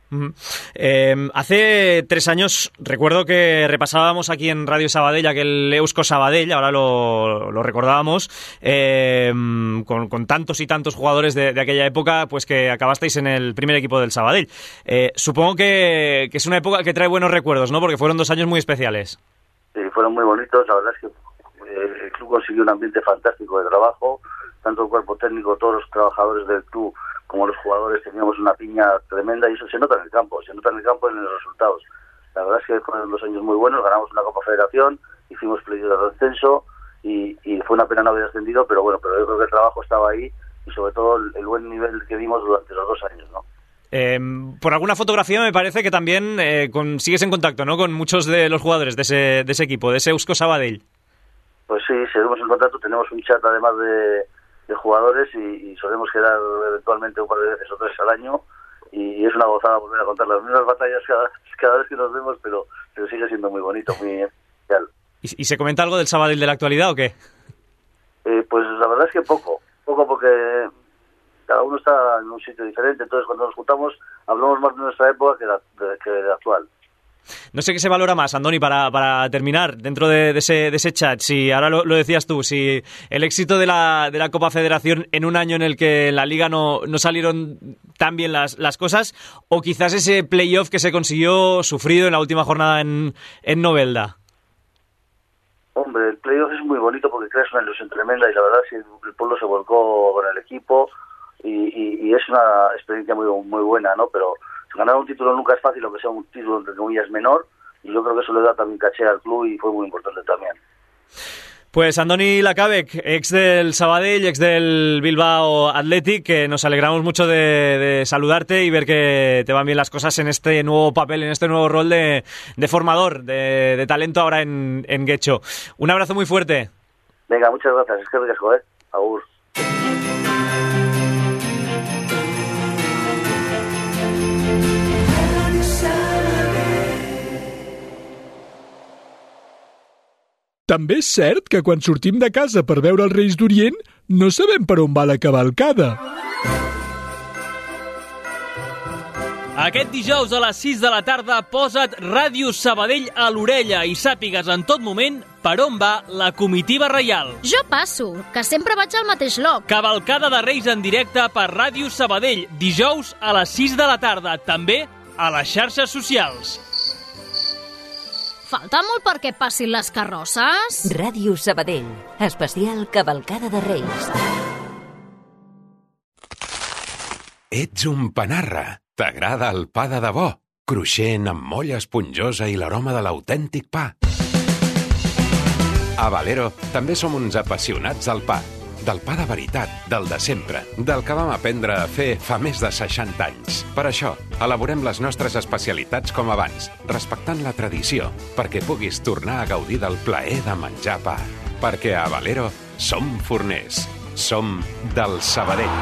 Uh-huh. Eh, hace tres años recuerdo que repasábamos aquí en Radio Sabadell aquel Eusko Sabadell, ahora lo, lo recordábamos, eh, con, con tantos y tantos jugadores de, de aquella época, pues que acabasteis en el primer equipo del Sabadell. Eh, supongo que, que es una época que trae buenos recuerdos, ¿no? Porque fueron dos años muy especiales. Sí, fueron muy bonitos, la verdad es que eh, el club consiguió un ambiente fantástico de trabajo, tanto el cuerpo técnico, todos los trabajadores del club como los jugadores teníamos una piña tremenda y eso se nota en el campo, se nota en el campo y en los resultados. La verdad es que fueron dos años muy buenos, ganamos una Copa Federación, hicimos playoff de descenso y, y fue una pena no haber ascendido, pero bueno, pero yo creo que el trabajo estaba ahí y sobre todo el, el buen nivel que dimos durante los dos años, ¿no? Eh, por alguna fotografía me parece que también eh, con, sigues en contacto, ¿no? Con muchos de los jugadores de ese, de ese equipo, de ese Eusko Sabadell. Pues sí, seguimos en contacto, tenemos un chat además de... de jugadores y, y solemos quedar eventualmente un par de veces o tres al año y, y es una gozada volver a contar las mismas batallas cada, cada vez que nos vemos, pero, pero sigue siendo muy bonito, muy especial. ¿Y, ¿Y se comenta algo del Sabadell de la actualidad o qué? Eh, pues la verdad es que poco, poco porque cada uno está en un sitio diferente, entonces cuando nos juntamos hablamos más de nuestra época que de, de, que de la actual. No sé qué se valora más, Andoni, para, para terminar, dentro de, de, ese, de ese chat, si ahora lo, lo decías tú, si el éxito de la, de la Copa Federación en un año en el que en la Liga no, no salieron tan bien las, las cosas, o quizás ese playoff que se consiguió sufrido en la última jornada en, en Novelda. Hombre, el playoff es muy bonito porque creas una ilusión tremenda y la verdad es que el pueblo se volcó con el equipo y, y, y es una experiencia muy, muy buena, ¿no? Pero ganar un título nunca es fácil, aunque sea un título entre comillas menor, y yo creo que eso le da también caché al club y fue muy importante también. Pues Andoni Lacabek, ex del Sabadell, ex del Bilbao Athletic, que nos alegramos mucho de, de saludarte y ver que te van bien las cosas en este nuevo papel, en este nuevo rol de, de formador, de, de talento ahora en, en Getxo. Un abrazo muy fuerte. Venga, muchas gracias, es que riesgo, ¿eh? Agur. També és cert que quan sortim de casa per veure els Reis d'Orient no sabem per on va la cavalcada. Aquest dijous a les sis de la tarda posa't Ràdio Sabadell a l'orella i sàpigues en tot moment per on va la comitiva reial. Jo passo, que sempre vaig al mateix lloc. Cavalcada de Reis en directe per Ràdio Sabadell, dijous a les sis de la tarda, també a les xarxes socials. Falta molt perquè passin les carrosses? Ràdio Sabadell, especial Cavalcada de Reis. Ets un panarra. T'agrada el pa de debò, cruixent amb molla esponjosa i l'aroma de l'autèntic pa. A Valero també som uns apassionats del pa. Del pa de veritat, del de sempre, del que vam aprendre a fer fa més de seixanta anys. Per això, elaborem les nostres especialitats com abans, respectant la tradició, perquè puguis tornar a gaudir del plaer de menjar pa. Perquè a Valero som forners, som del Sabadell.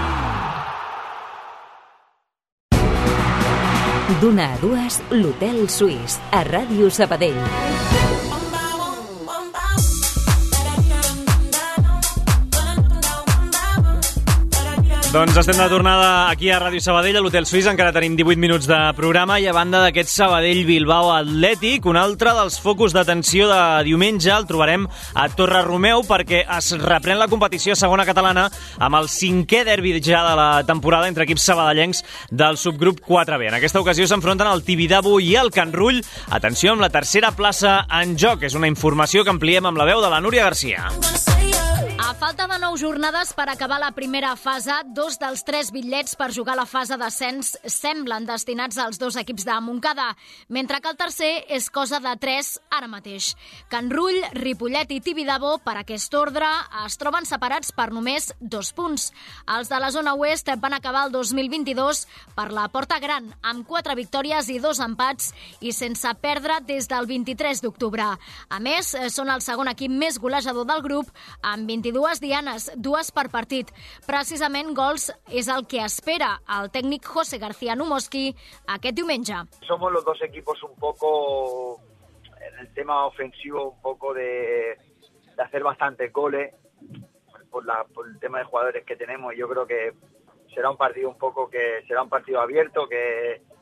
D'una a dues, l'Hotel Suís, a Ràdio Sabadell. Doncs estem de tornada aquí a Ràdio Sabadell, a l'Hotel Suís. Encara tenim divuit minuts de programa i a banda d'aquest Sabadell-Bilbao Atlètic, un altre dels focus d'atenció de diumenge el trobarem a Torre Romeu perquè es reprèn la competició segona catalana amb el cinquè derbi ja de la temporada entre equips sabadellencs del subgrup quatre B. En aquesta ocasió s'enfronten el Tibidabo i el Can Rull. Atenció amb la tercera plaça en joc. És una informació que ampliem amb la veu de la Núria Garcia. A falta de nou jornades per acabar la primera fase, dos dels tres bitllets per jugar la fase d'ascens semblen destinats als dos equips de Montcada, mentre que el tercer és cosa de tres ara mateix. Can Rull, Ripollet i Tibidabo, per aquest ordre, es troben separats per només dos punts. Els de la zona oest van acabar el dos mil vint-i-dos per la porta gran, amb quatre victòries i dos empats i sense perdre des del vint-i-tres d'octubre. A més, són el segon equip més golejador del grup, amb vint-i-dues dianes, dues per partit. Precisament gols és el que espera el técnico José García Numoski aquest diumenge. Somos los dos equipos un poco, en el tema ofensivo, un poco de, de hacer bastantes goles por, la, por el tema de jugadores que tenemos. Yo creo que será un partido un poco que será un partido abierto, que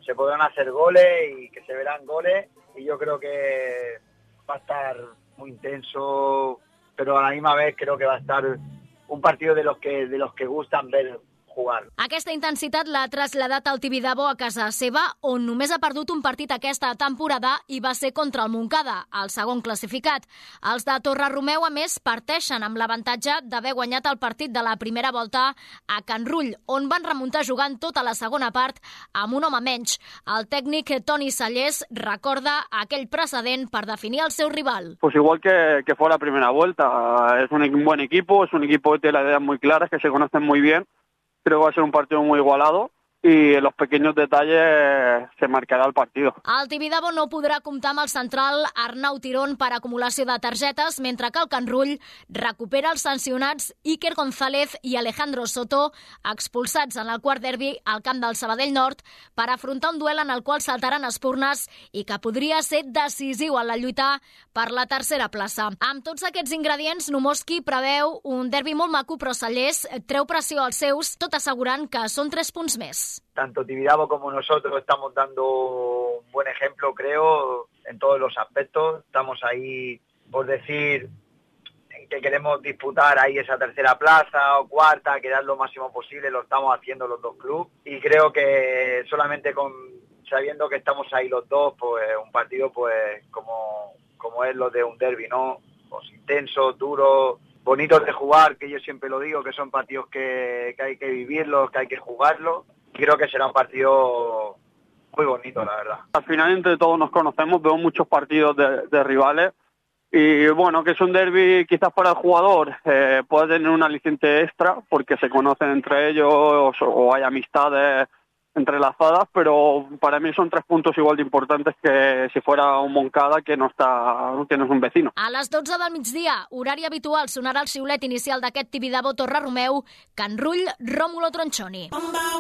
se podrán hacer goles y que se verán goles, y yo creo que va a estar muy intenso, pero a la misma vez creo que va a estar un partido de los que de los que gustan ver jugar. Aquesta intensitat l'ha traslladat al Tibidabo a casa seva, on només ha perdut un partit aquesta temporada i va ser contra el Montcada, el segon classificat. Els de Torre-Romeu, a més, parteixen amb l'avantatge d'haver guanyat el partit de la primera volta a Can Rull, on van remuntar jugant tota la segona part amb un home menys. El tècnic Toni Sallés recorda aquell precedent per definir el seu rival. Pues igual que, que fue la primera vuelta, es un buen equipo, es un equipo que tiene las ideas muy claras, que se conocen muy bien. Creo que va a ser un partido muy igualado y en los pequeños detalles se marcará el partido. El Tibidabo no podrà comptar amb el central Arnau Tirón per acumulació de targetes, mentre que el Can Rull recupera els sancionats Iker González i Alejandro Soto, expulsats en el quart derbi al camp del Sabadell Nord per afrontar un duel en el qual saltaran espurnes i que podria ser decisiu en la lluita per la tercera plaça. Amb tots aquests ingredients, Numoski preveu un derbi molt maco, però Sallés treu pressió als seus, tot assegurant que són tres punts més. Tanto Tibidabo como nosotros estamos dando un buen ejemplo, creo, en todos los aspectos. Estamos ahí, por decir, que queremos disputar ahí esa tercera plaza o cuarta, quedar lo máximo posible, lo estamos haciendo los dos clubes. Y creo que solamente con sabiendo que estamos ahí los dos, pues un partido pues como, como es lo de un derbi, ¿no? Pues intenso, duro, bonitos de jugar, que yo siempre lo digo, que son partidos que, que hay que vivirlos, que hay que jugarlos. Creo que será un partido muy bonito, la verdad. Al final entre todos nos conocemos, veo muchos partidos de, de rivales y bueno, que es un derbi quizás para el jugador eh, puede tener un aliciente extra porque se conocen entre ellos o, o hay amistades entrelazadas, pero para mí son tres puntos igual de importantes que si fuera un Montcada que no está, que no es un vecino. A les dotze del migdia, horari habitual, sonarà el xiulet inicial d'aquest Tibidabo Torre-Romeu, Can Rull, Rómulo Tronchoni.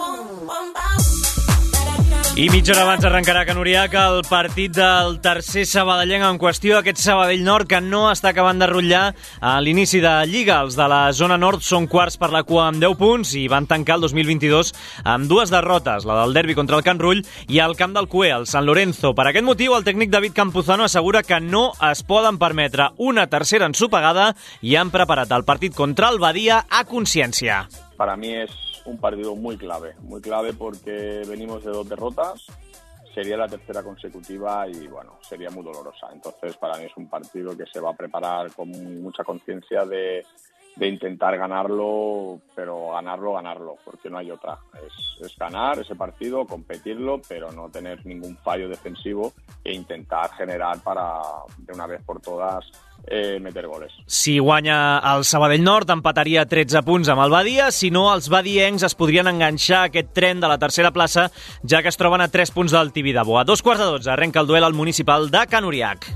I mitja hora abans arrencarà a Can Uriac el partit del tercer sabadellenc en qüestió, aquest Sabadell Nord que no està acabant de rotllar a l'inici de Lliga. Els de la zona nord són quarts per la cua amb deu punts i van tancar el dos mil vint-i-dos amb dues derrotes, la del derbi contra el Can Rull i el camp del Cué, el San Lorenzo. Per aquest motiu, el tècnic David Campuzano assegura que no es poden permetre una tercera ensopegada i han preparat el partit contra el Badia a consciència. Para mí es un partido muy clave, muy clave porque venimos de dos derrotas, sería la tercera consecutiva y bueno, sería muy dolorosa. Entonces para mí es un partido que se va a preparar con mucha conciencia de, de intentar ganarlo, pero ganarlo, ganarlo, porque no hay otra. Es, es ganar ese partido, competirlo, pero no tener ningún fallo defensivo e intentar generar para, de una vez por todas, Eh, meter goles. Si guanya el Sabadell Nord, empataria tretze punts amb el Badia. Si no, els badiencs es podrien enganxar a aquest tren de la tercera plaça, ja que es troben a tres punts del Tibidabo. A dos quarts de dotze arrenca el duel al municipal de Can Uriac.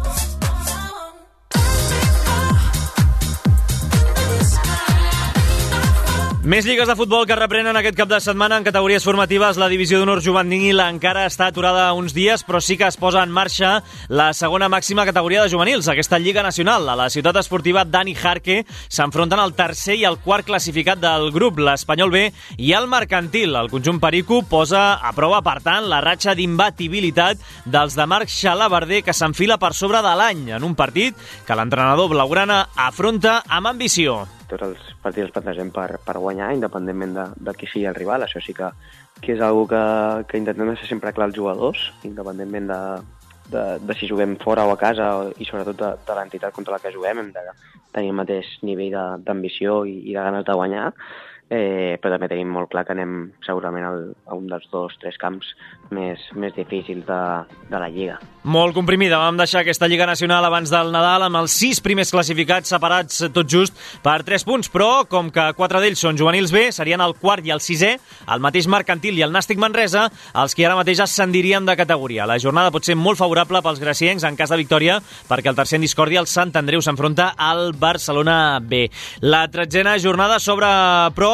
Més lligues de futbol que reprenen aquest cap de setmana en categories formatives. La divisió d'honor juvenil encara està aturada uns dies, però sí que es posa en marxa la segona màxima categoria de juvenils, aquesta Lliga Nacional. A la ciutat esportiva Dani Jarque s'enfronten el tercer i el quart classificat del grup, l'Espanyol B i el Mercantil. El conjunt perico posa a prova, per tant, la ratxa d'imbatibilitat dels de Marc Xalabarder, que s'enfila per sobre de l'any en un partit que l'entrenador blaugrana afronta amb ambició. Tots els partits els plantegem per, per guanyar, independentment de, de qui sigui el rival. Això sí que, que és una que, que intentem ser sempre clar als jugadors, independentment de, de, de si juguem fora o a casa, i sobretot de, de l'entitat contra la que juguem. Hem de tenir el mateix nivell d'ambició i, i de ganes de guanyar, eh, però també tenim molt clar que anem segurament al, a un dels dos tres camps més, més difícils de, de la Lliga. Molt comprimida. Vam deixar aquesta Lliga Nacional abans del Nadal amb els sis primers classificats separats tot just per tres punts, però com que quatre d'ells són juvenils B, serien el quart i el sisè, el mateix Mercantil i el Nàstic Manresa, els que ara mateix ascendirien de categoria. La jornada pot ser molt favorable pels graciencs en cas de victòria, perquè el tercer en discòrdia, el Sant Andreu, s'enfronta al Barcelona B. La tretzena jornada s'obre, però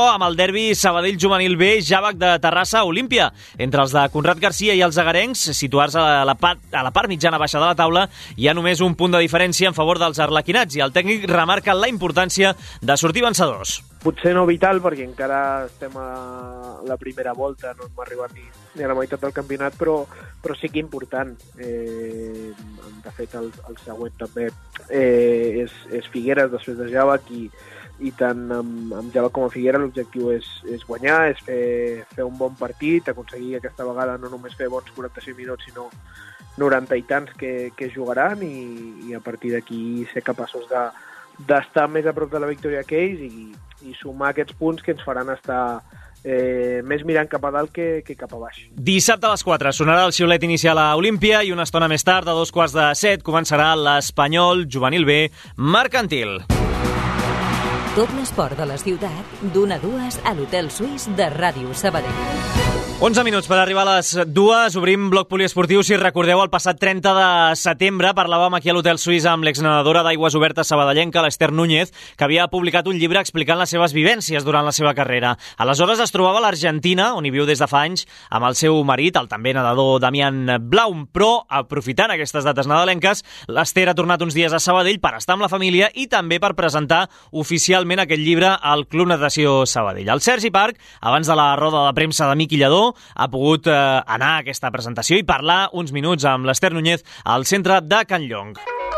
amb el derbi Sabadell Juvenil B, Jàvec de Terrassa, Olímpia. Entre els de Conrad Garcia i els agarencs, situats a la, part, a la part mitjana baixa de la taula, hi ha només un punt de diferència en favor dels arlequinats i el tècnic remarca la importància de sortir vencedors. Potser no vital, perquè encara estem a la primera volta, no hem arribat ni, ni a la meitat del campionat, però, però sí que important. Eh, de fet, el, el següent també eh, és, és Figueres, després de Jàvec, i, i tant amb, amb Jàvec com a Figueres l'objectiu és, és guanyar, és fer, fer un bon partit, aconseguir aquesta vegada no només fer bons quaranta-cinc minuts, sinó noranta i tants que, que jugaran, i, i a partir d'aquí ser capaços de d'estar més a prop de la victòria que ells i, i sumar aquests punts que ens faran estar eh, més mirant cap a dalt que, que cap a baix. Dissabte a les quatre sonarà el xiulet inicial a Olímpia i una estona més tard, a dos quarts de set, començarà l'Espanyol Juvenil B Mercantil. Tot l'esport de la ciutat, d'una a dues a l'Hotel Suís de Ràdio Sabadell. onze minuts per arribar a les dues, obrim bloc poliesportiu. Si recordeu, el passat trenta de setembre parlàvem aquí a l'Hotel Suís amb l'exnedadora d'aigües obertes sabadellenca, l'Ester Núñez, que havia publicat un llibre explicant les seves vivències durant la seva carrera. Aleshores es trobava a l'Argentina, on hi viu des de fa anys, amb el seu marit, el també nedador Damián Blaum, però, aprofitant aquestes dates nadalenques, l'Ester ha tornat uns dies a Sabadell per estar amb la família i també per presentar oficialment aquest llibre al Club Natació Sabadell. El Sergi Parc, abans de la roda de premsa de Miqui Lladó, ha pogut eh, anar a aquesta presentació i parlar uns minuts amb l'Ester Núñez al centre de Can Llong.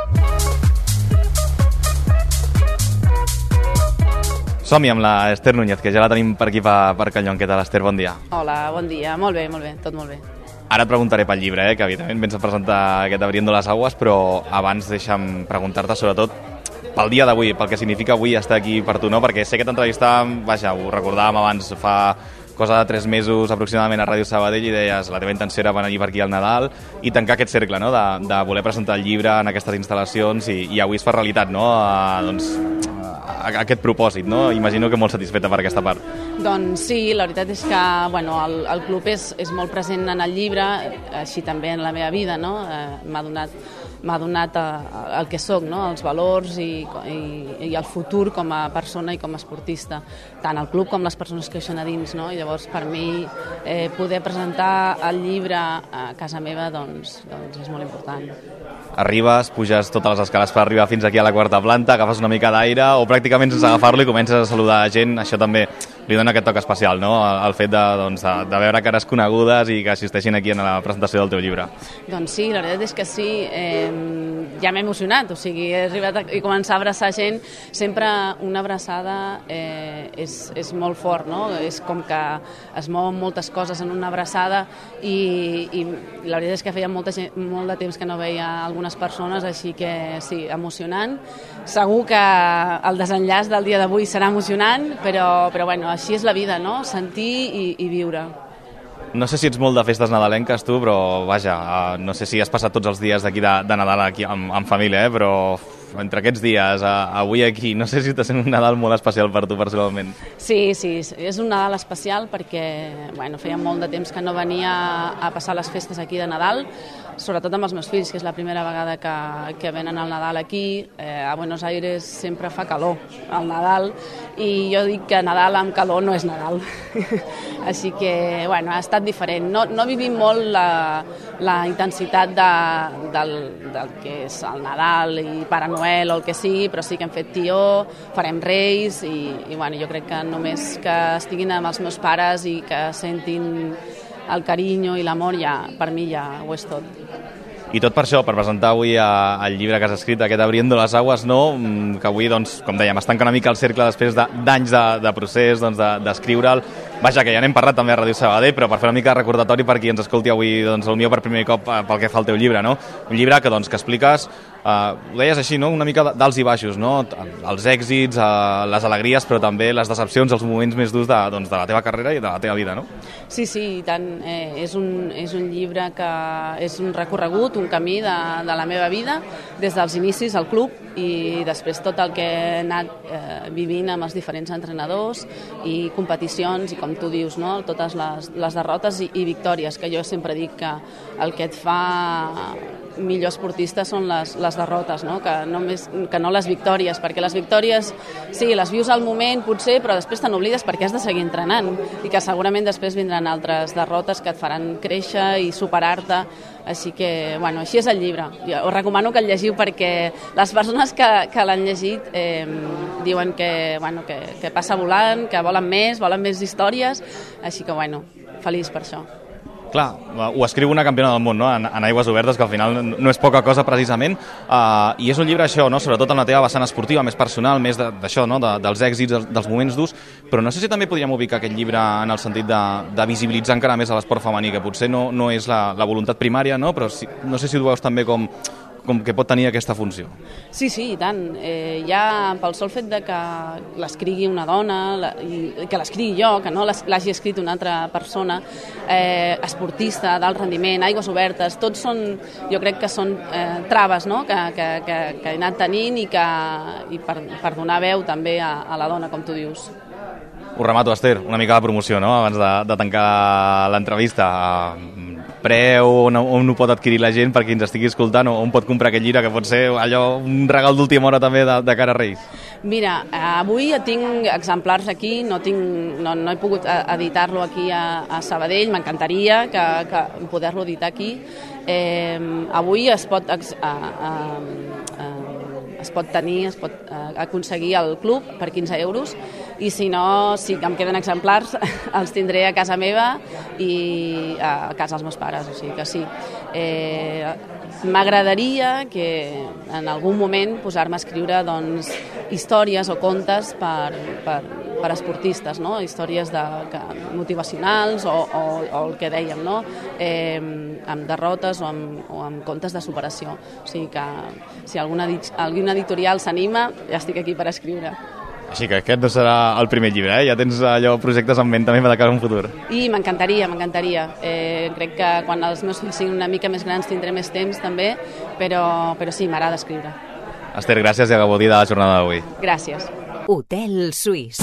Som-hi amb l'Ester Núñez, que ja la tenim per aquí per, per Can Llong. Què tal, Ester? Bon dia. Hola, bon dia. Molt bé, molt bé, tot molt bé. Ara et preguntaré pel llibre, eh, que evidentment vens a presentar aquest Abriendo les Aguas, però abans deixa'm preguntar-te sobretot pel dia d'avui, pel que significa avui estar aquí per tu, no? Perquè sé que t'entrevistàvem, vaja, ho recordàvem abans, fa cosa de tres mesos aproximadament a Ràdio Sabadell, i deies la teva intenció era venir per aquí al Nadal i tancar aquest cercle, no?, de, de voler presentar el llibre en aquestes instal·lacions, i, i avui es fa realitat, no?, a, doncs, a, a aquest propòsit, no? Imagino que molt satisfeta per aquesta part. Doncs sí, la veritat és que bueno, el, el club és, és molt present en el llibre, així també en la meva vida, no? Eh, m'ha donat m'ha donat el que soc, no? Els valors i, i, i el futur com a persona i com a esportista, tant el club com les persones que hi són a dins, no? I llavors per mi eh, poder presentar el llibre a casa meva doncs, doncs és molt important. Arribes, puges totes les escales per arribar fins aquí a la quarta planta, agafes una mica d'aire o pràcticament sense agafar-lo i comences a saludar gent. Això també li dona aquest toc especial, no?, el fet de, doncs, de, de veure cares conegudes i que assisteixin aquí a la presentació del teu llibre. Doncs sí, la veritat és que sí, eh, ja m'he emocionat, o sigui, he arribat a i començar a abraçar gent. Sempre una abraçada eh, és, és molt fort, no? És com que es mouen moltes coses en una abraçada i, i la veritat és que feia molta gent, molt de temps que no veia algunes persones, així que sí, emocionant. Segur que el desenllaç del dia d'avui serà emocionant, però, però bueno, així és la vida, no? Sentir i, i viure. No sé si ets molt de festes nadalenques, tu, però vaja, no sé si has passat tots els dies d'aquí de, de Nadal aquí amb, amb família, eh? Però entre aquests dies, avui aquí, no sé si està sent un Nadal molt especial per tu personalment. Sí, sí, és un Nadal especial perquè bueno, feia molt de temps que no venia a passar les festes aquí de Nadal, sobretot amb els meus fills, que és la primera vegada que, que venen al Nadal aquí. Eh, a Buenos Aires sempre fa calor al Nadal i jo dic que Nadal amb calor no és Nadal. Així que, bueno, ha estat diferent. No, no vivim molt la, la intensitat de, del, del que és el Nadal i Pare Noel o el que sigui, però sí que hem fet tió, farem reis i, i bueno, jo crec que només que estiguin amb els meus pares i que sentin el carinyo i l'amor, ja, per mi ja ho és tot. I tot per això, per presentar avui a, el llibre que has escrit, aquest Abriendo les Aguas, no? Que avui, doncs, com dèiem, es tanca una mica el cercle després d'anys de, de, de procés, doncs, d'escriure'l. Vaja, que ja n'hem parlat també a Ràdio Sabadell, però per fer una mica de recordatori per qui ens escolti avui, doncs, el millor per primer cop pel que fa al teu llibre, no? Un llibre que, doncs, que expliques, eh, ho deies així, no?, una mica d'alts i baixos, no?, els èxits, eh, les alegries, però també les decepcions, els moments més durs de, doncs, de la teva carrera i de la teva vida, no? Sí, sí, i tant. Eh, és, un, és un llibre que és un recorregut, un camí de, de la meva vida, des dels inicis al club i després tot el que he anat eh, vivint amb els diferents entrenadors i competicions, i com com tu dius, no? Totes les, les derrotes i, i victòries, que jo sempre dic que el que et fa millor esportista són les, les derrotes, no? Que, només, que no les victòries, perquè les victòries, sí, les vius al moment potser, però després te n'oblides perquè has de seguir entrenant i que segurament després vindran altres derrotes que et faran créixer i superar-te. Així que, bueno, així és el llibre. Jo us recomano que el llegiu perquè les persones que, que l'han llegit eh, diuen que, bueno, que, que passa volant, que volen més, volen més històries, així que, bueno, feliç per això. Clar, ho escriu una campiona del món, no? En, en aigües obertes, que al final no és poca cosa precisament, uh, i és un llibre això, no? Sobretot en la teva vessant esportiva, més personal, més d'això, no? de, dels èxits, dels, dels moments durs, però no sé si també podríem ubicar aquest llibre en el sentit de, de visibilitzar encara més l'esport femení, que potser no, no és la, la voluntat primària, no? Però si, no sé si ho veus també com, com que pot tenir aquesta funció. Sí, sí, i tant. Eh, ja pel sol fet de que l'escrigui una dona, la, i que l'escrigui jo, que no l'hagi escrit una altra persona, eh, esportista, d'alt rendiment, aigües obertes, tots són, jo crec que són eh, traves, no? que, que, que, que he anat tenint i, que, i per, per donar veu també a, a la dona, com tu dius. Ho remato, Esther, una mica de promoció, no?, abans de, de tancar l'entrevista. Preu, on, on ho pot adquirir la gent per qui ens estigui escoltant, o on pot comprar aquest llibre, que pot ser allò un regal d'última hora també de, de cara a Reis. Mira, avui tinc exemplars aquí, no, tinc, no, no he pogut editar-lo aquí a, a Sabadell, m'encantaria que, que poder-lo editar aquí. Eh, avui es pot... Ex, a, a, a, es pot tenir, es pot eh, aconseguir al club per quinze euros, i si no, si em queden exemplars, els tindré a casa meva i a casa dels meus pares, o sigui que sí. Eh, M'agradaria que en algun moment posar-me a escriure doncs, històries o contes per, per, per esportistes, no? Històries de, que, motivacionals o, o, o el que dèiem, no? eh, amb derrotes o amb, o amb contes de superació. O sigui que si alguna, alguna editorial s'anima, ja estic aquí per escriure. Així que aquest no serà el primer llibre, eh? Ja tens allò projectes en ment també de cara a un futur. I m'encantaria, m'encantaria. Eh, crec que quan els meus fills siguin una mica més grans tindré més temps també, però, però sí, m'agrada escriure. Esther, gràcies i a gaudir de la jornada d'avui. Gràcies. Hotel Suís.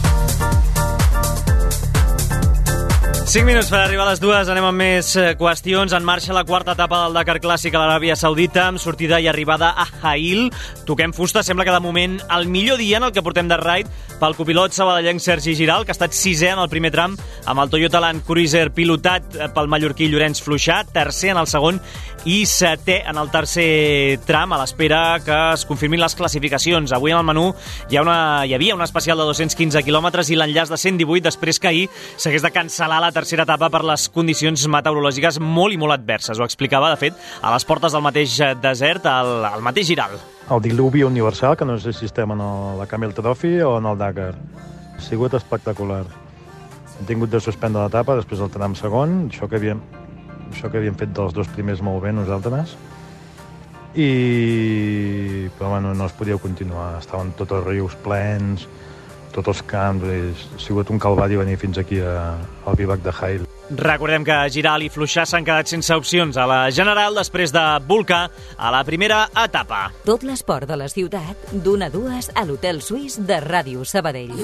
cinc minuts per arribar a les dues, anem amb més qüestions. En marxa la quarta etapa del Dakar Clàssic a l'Aràbia Saudita, amb sortida i arribada a Hail. Toquem fusta, sembla que de moment el millor dia en el que portem de ride pel copilot sabadellenc Sergi Giral, que ha estat sisè en el primer tram amb el Toyota Land Cruiser pilotat pel mallorquí Llorenç Fluixà, tercer en el segon i setè en el tercer tram, a l'espera que es confirmin les classificacions. Avui en el menú hi, ha una, hi havia un especial de dos-cents quinze quilòmetres i l'enllaç de cent divuit, després que ahir s'hagués de cancel·lar la tercera etapa per les condicions meteorològiques molt i molt adverses. Ho explicava, de fet, a les portes del mateix desert, el, el mateix Giral. El diluvi universal, que no sé si estem en el, la Camel Trophy o en el Dakar. Ha sigut espectacular. Hem tingut de suspendre l'etapa després del tram segon, això que havíem, això que havíem fet dels dos primers molt bé nosaltres. I... però bueno, no es podia continuar. Estaven tots els rius plens, tots els camps, ha sigut un calvari venir fins aquí a, al bivac de Hail. Recordem que Giral i Fluixà s'han quedat sense opcions a la general després de volcar a la primera etapa. Tot l'esport de la ciutat, d'una a dues a l'Hotel Suís de Ràdio Sabadell.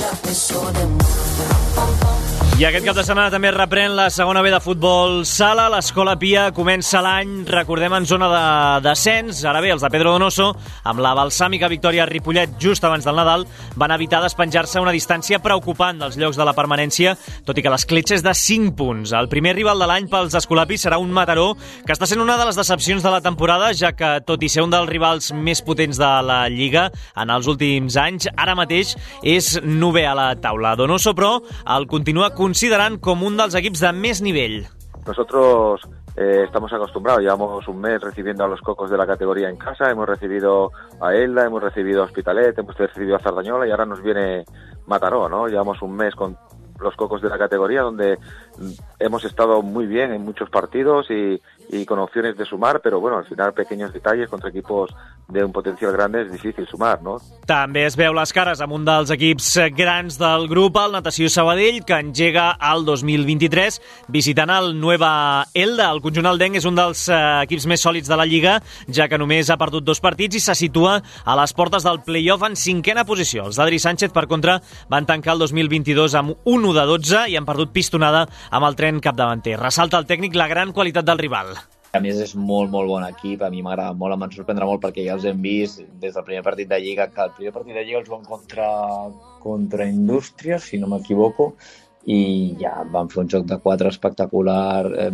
I aquest cap de setmana també reprèn la segona B de futbol sala. L'Escola Pia comença l'any, recordem, en zona de descens. Ara bé, els de Pedro Donoso, amb la balsàmica victòria a Ripollet just abans del Nadal, van evitar despenjar-se una distància preocupant dels llocs de la permanència, tot i que l'escletxa és de cinc punts. El primer rival de l'any pels escolapis serà un Mataró, que està sent una de les decepcions de la temporada, ja que, tot i ser un dels rivals més potents de la Lliga en els últims anys, ara mateix és novè a la taula. Donoso, però, el continua considerant com un dels equips de més nivell. Nosotros eh, estamos acostumbrados, llevamos un mes recibiendo a los cocos de la categoría en casa, hemos recibido a Elda, hemos recibido a Hospitalet, hemos recibido a Zardañola y ahora nos viene Mataró, ¿no? Llevamos un mes con los cocos de la categoría donde hemos estado muy bien en muchos partidos y, y con opciones de sumar, pero bueno, al final pequeños detalles contra equipos de un potencial grande es difícil sumar, ¿no? També es veu les cares amb un dels equips grans del grup, el Natació Sabadell, que engega el dos mil vint-i-tres visitant el Nueva Elda. El conjunt aldenc és un dels equips més sòlids de la Lliga, ja que només ha perdut dos partits i se situa a les portes del play-off en cinquena posició. Els d'Adri Sánchez, per contra, van tancar el dos mil vint-i-dos amb un u de dotze i han perdut pistonada amb el tren capdavanter. Ressalta el tècnic la gran qualitat del rival. A més, és molt, molt bon equip. A mi m'agrada molt, em van sorprendre molt perquè ja els hem vist des del primer partit de Lliga, que el primer partit de Lliga el juguen contra, contra Indústria, si no m'equivoco, i ja van fer un joc de quatre espectacular, eh,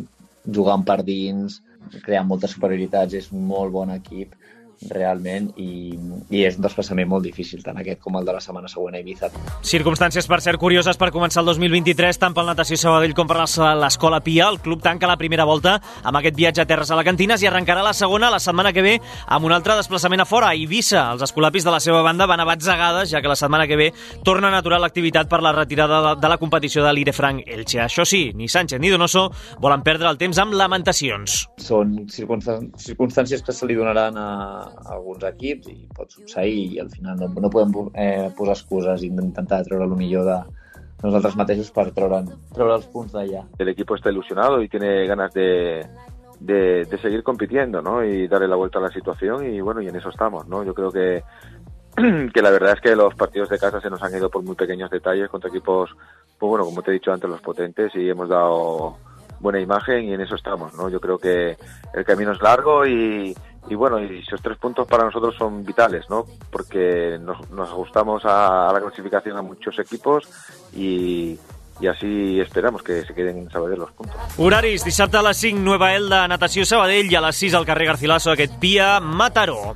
jugant per dins, creant moltes superioritats, és molt bon equip realment, i, i és un desplaçament molt difícil, tant aquest com el de la setmana següent a Ibiza. Circumstàncies, per cert, curioses per començar el dos mil vint-i-tres, tant pel Natació Sabadell com per l'Escola Pia. El club tanca la primera volta amb aquest viatge a terres alacantines i arrencarà la segona la setmana que ve amb un altre desplaçament a fora, a Eivissa. Els escolapis de la seva banda van a batzegades, ja que la setmana que ve tornen a aturar l'activitat per la retirada de, de la competició de l'Irefranc Elche. Això sí, ni Sánchez ni Donoso volen perdre el temps amb lamentacions. Són circumstàncies que se li donaran a alguns equips i pot succeir, i al final no, no podem eh, posar excuses i intentar treure el millor de nosotros mateixos per treure, treure els punts d'allà. El equipo está ilusionado y tiene ganas de, de, de seguir compitiendo, ¿no? Y darle la vuelta a la situación, y bueno, y en eso estamos, ¿no? Yo creo que, que la verdad es que los partidos de casa se nos han ido por muy pequeños detalles contra equipos, pues bueno, como te he dicho antes, los potentes, y hemos dado buena imagen y en eso estamos, ¿no? Yo creo que el camino es largo y Y bueno, y esos tres puntos para nosotros son vitales, ¿no? Porque nos, nos ajustamos a, a la clasificación a muchos equipos y, y así esperamos que se queden en Sabadell los puntos. Horaris, dissabte a les cinc, Nueva Elda, Natació Sabadell, i a les sis al carrer Garcilaso, aquest Pia, Mataró.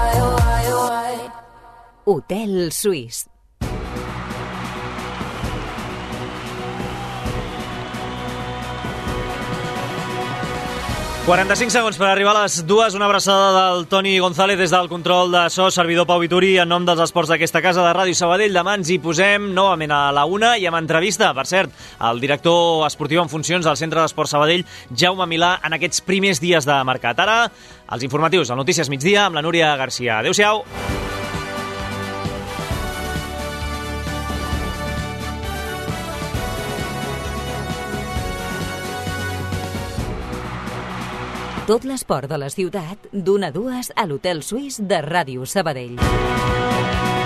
Hotel Suís. quaranta-cinc segons per arribar a les dues. Una abraçada del Toni González des del control de so, servidor Pau Vituri, en nom dels esports d'aquesta casa de Ràdio Sabadell. Demà ens hi posem novament a la una i amb entrevista, per cert, el director esportiu en funcions del Centre d'Esports Sabadell, Jaume Milà, en aquests primers dies de mercat. Ara, els informatius, el Notícies Migdia, amb la Núria Garcia. Adéu-siau. Tot l'esport de la ciutat, d'una a dues a l'Hotel Suís de Ràdio Sabadell.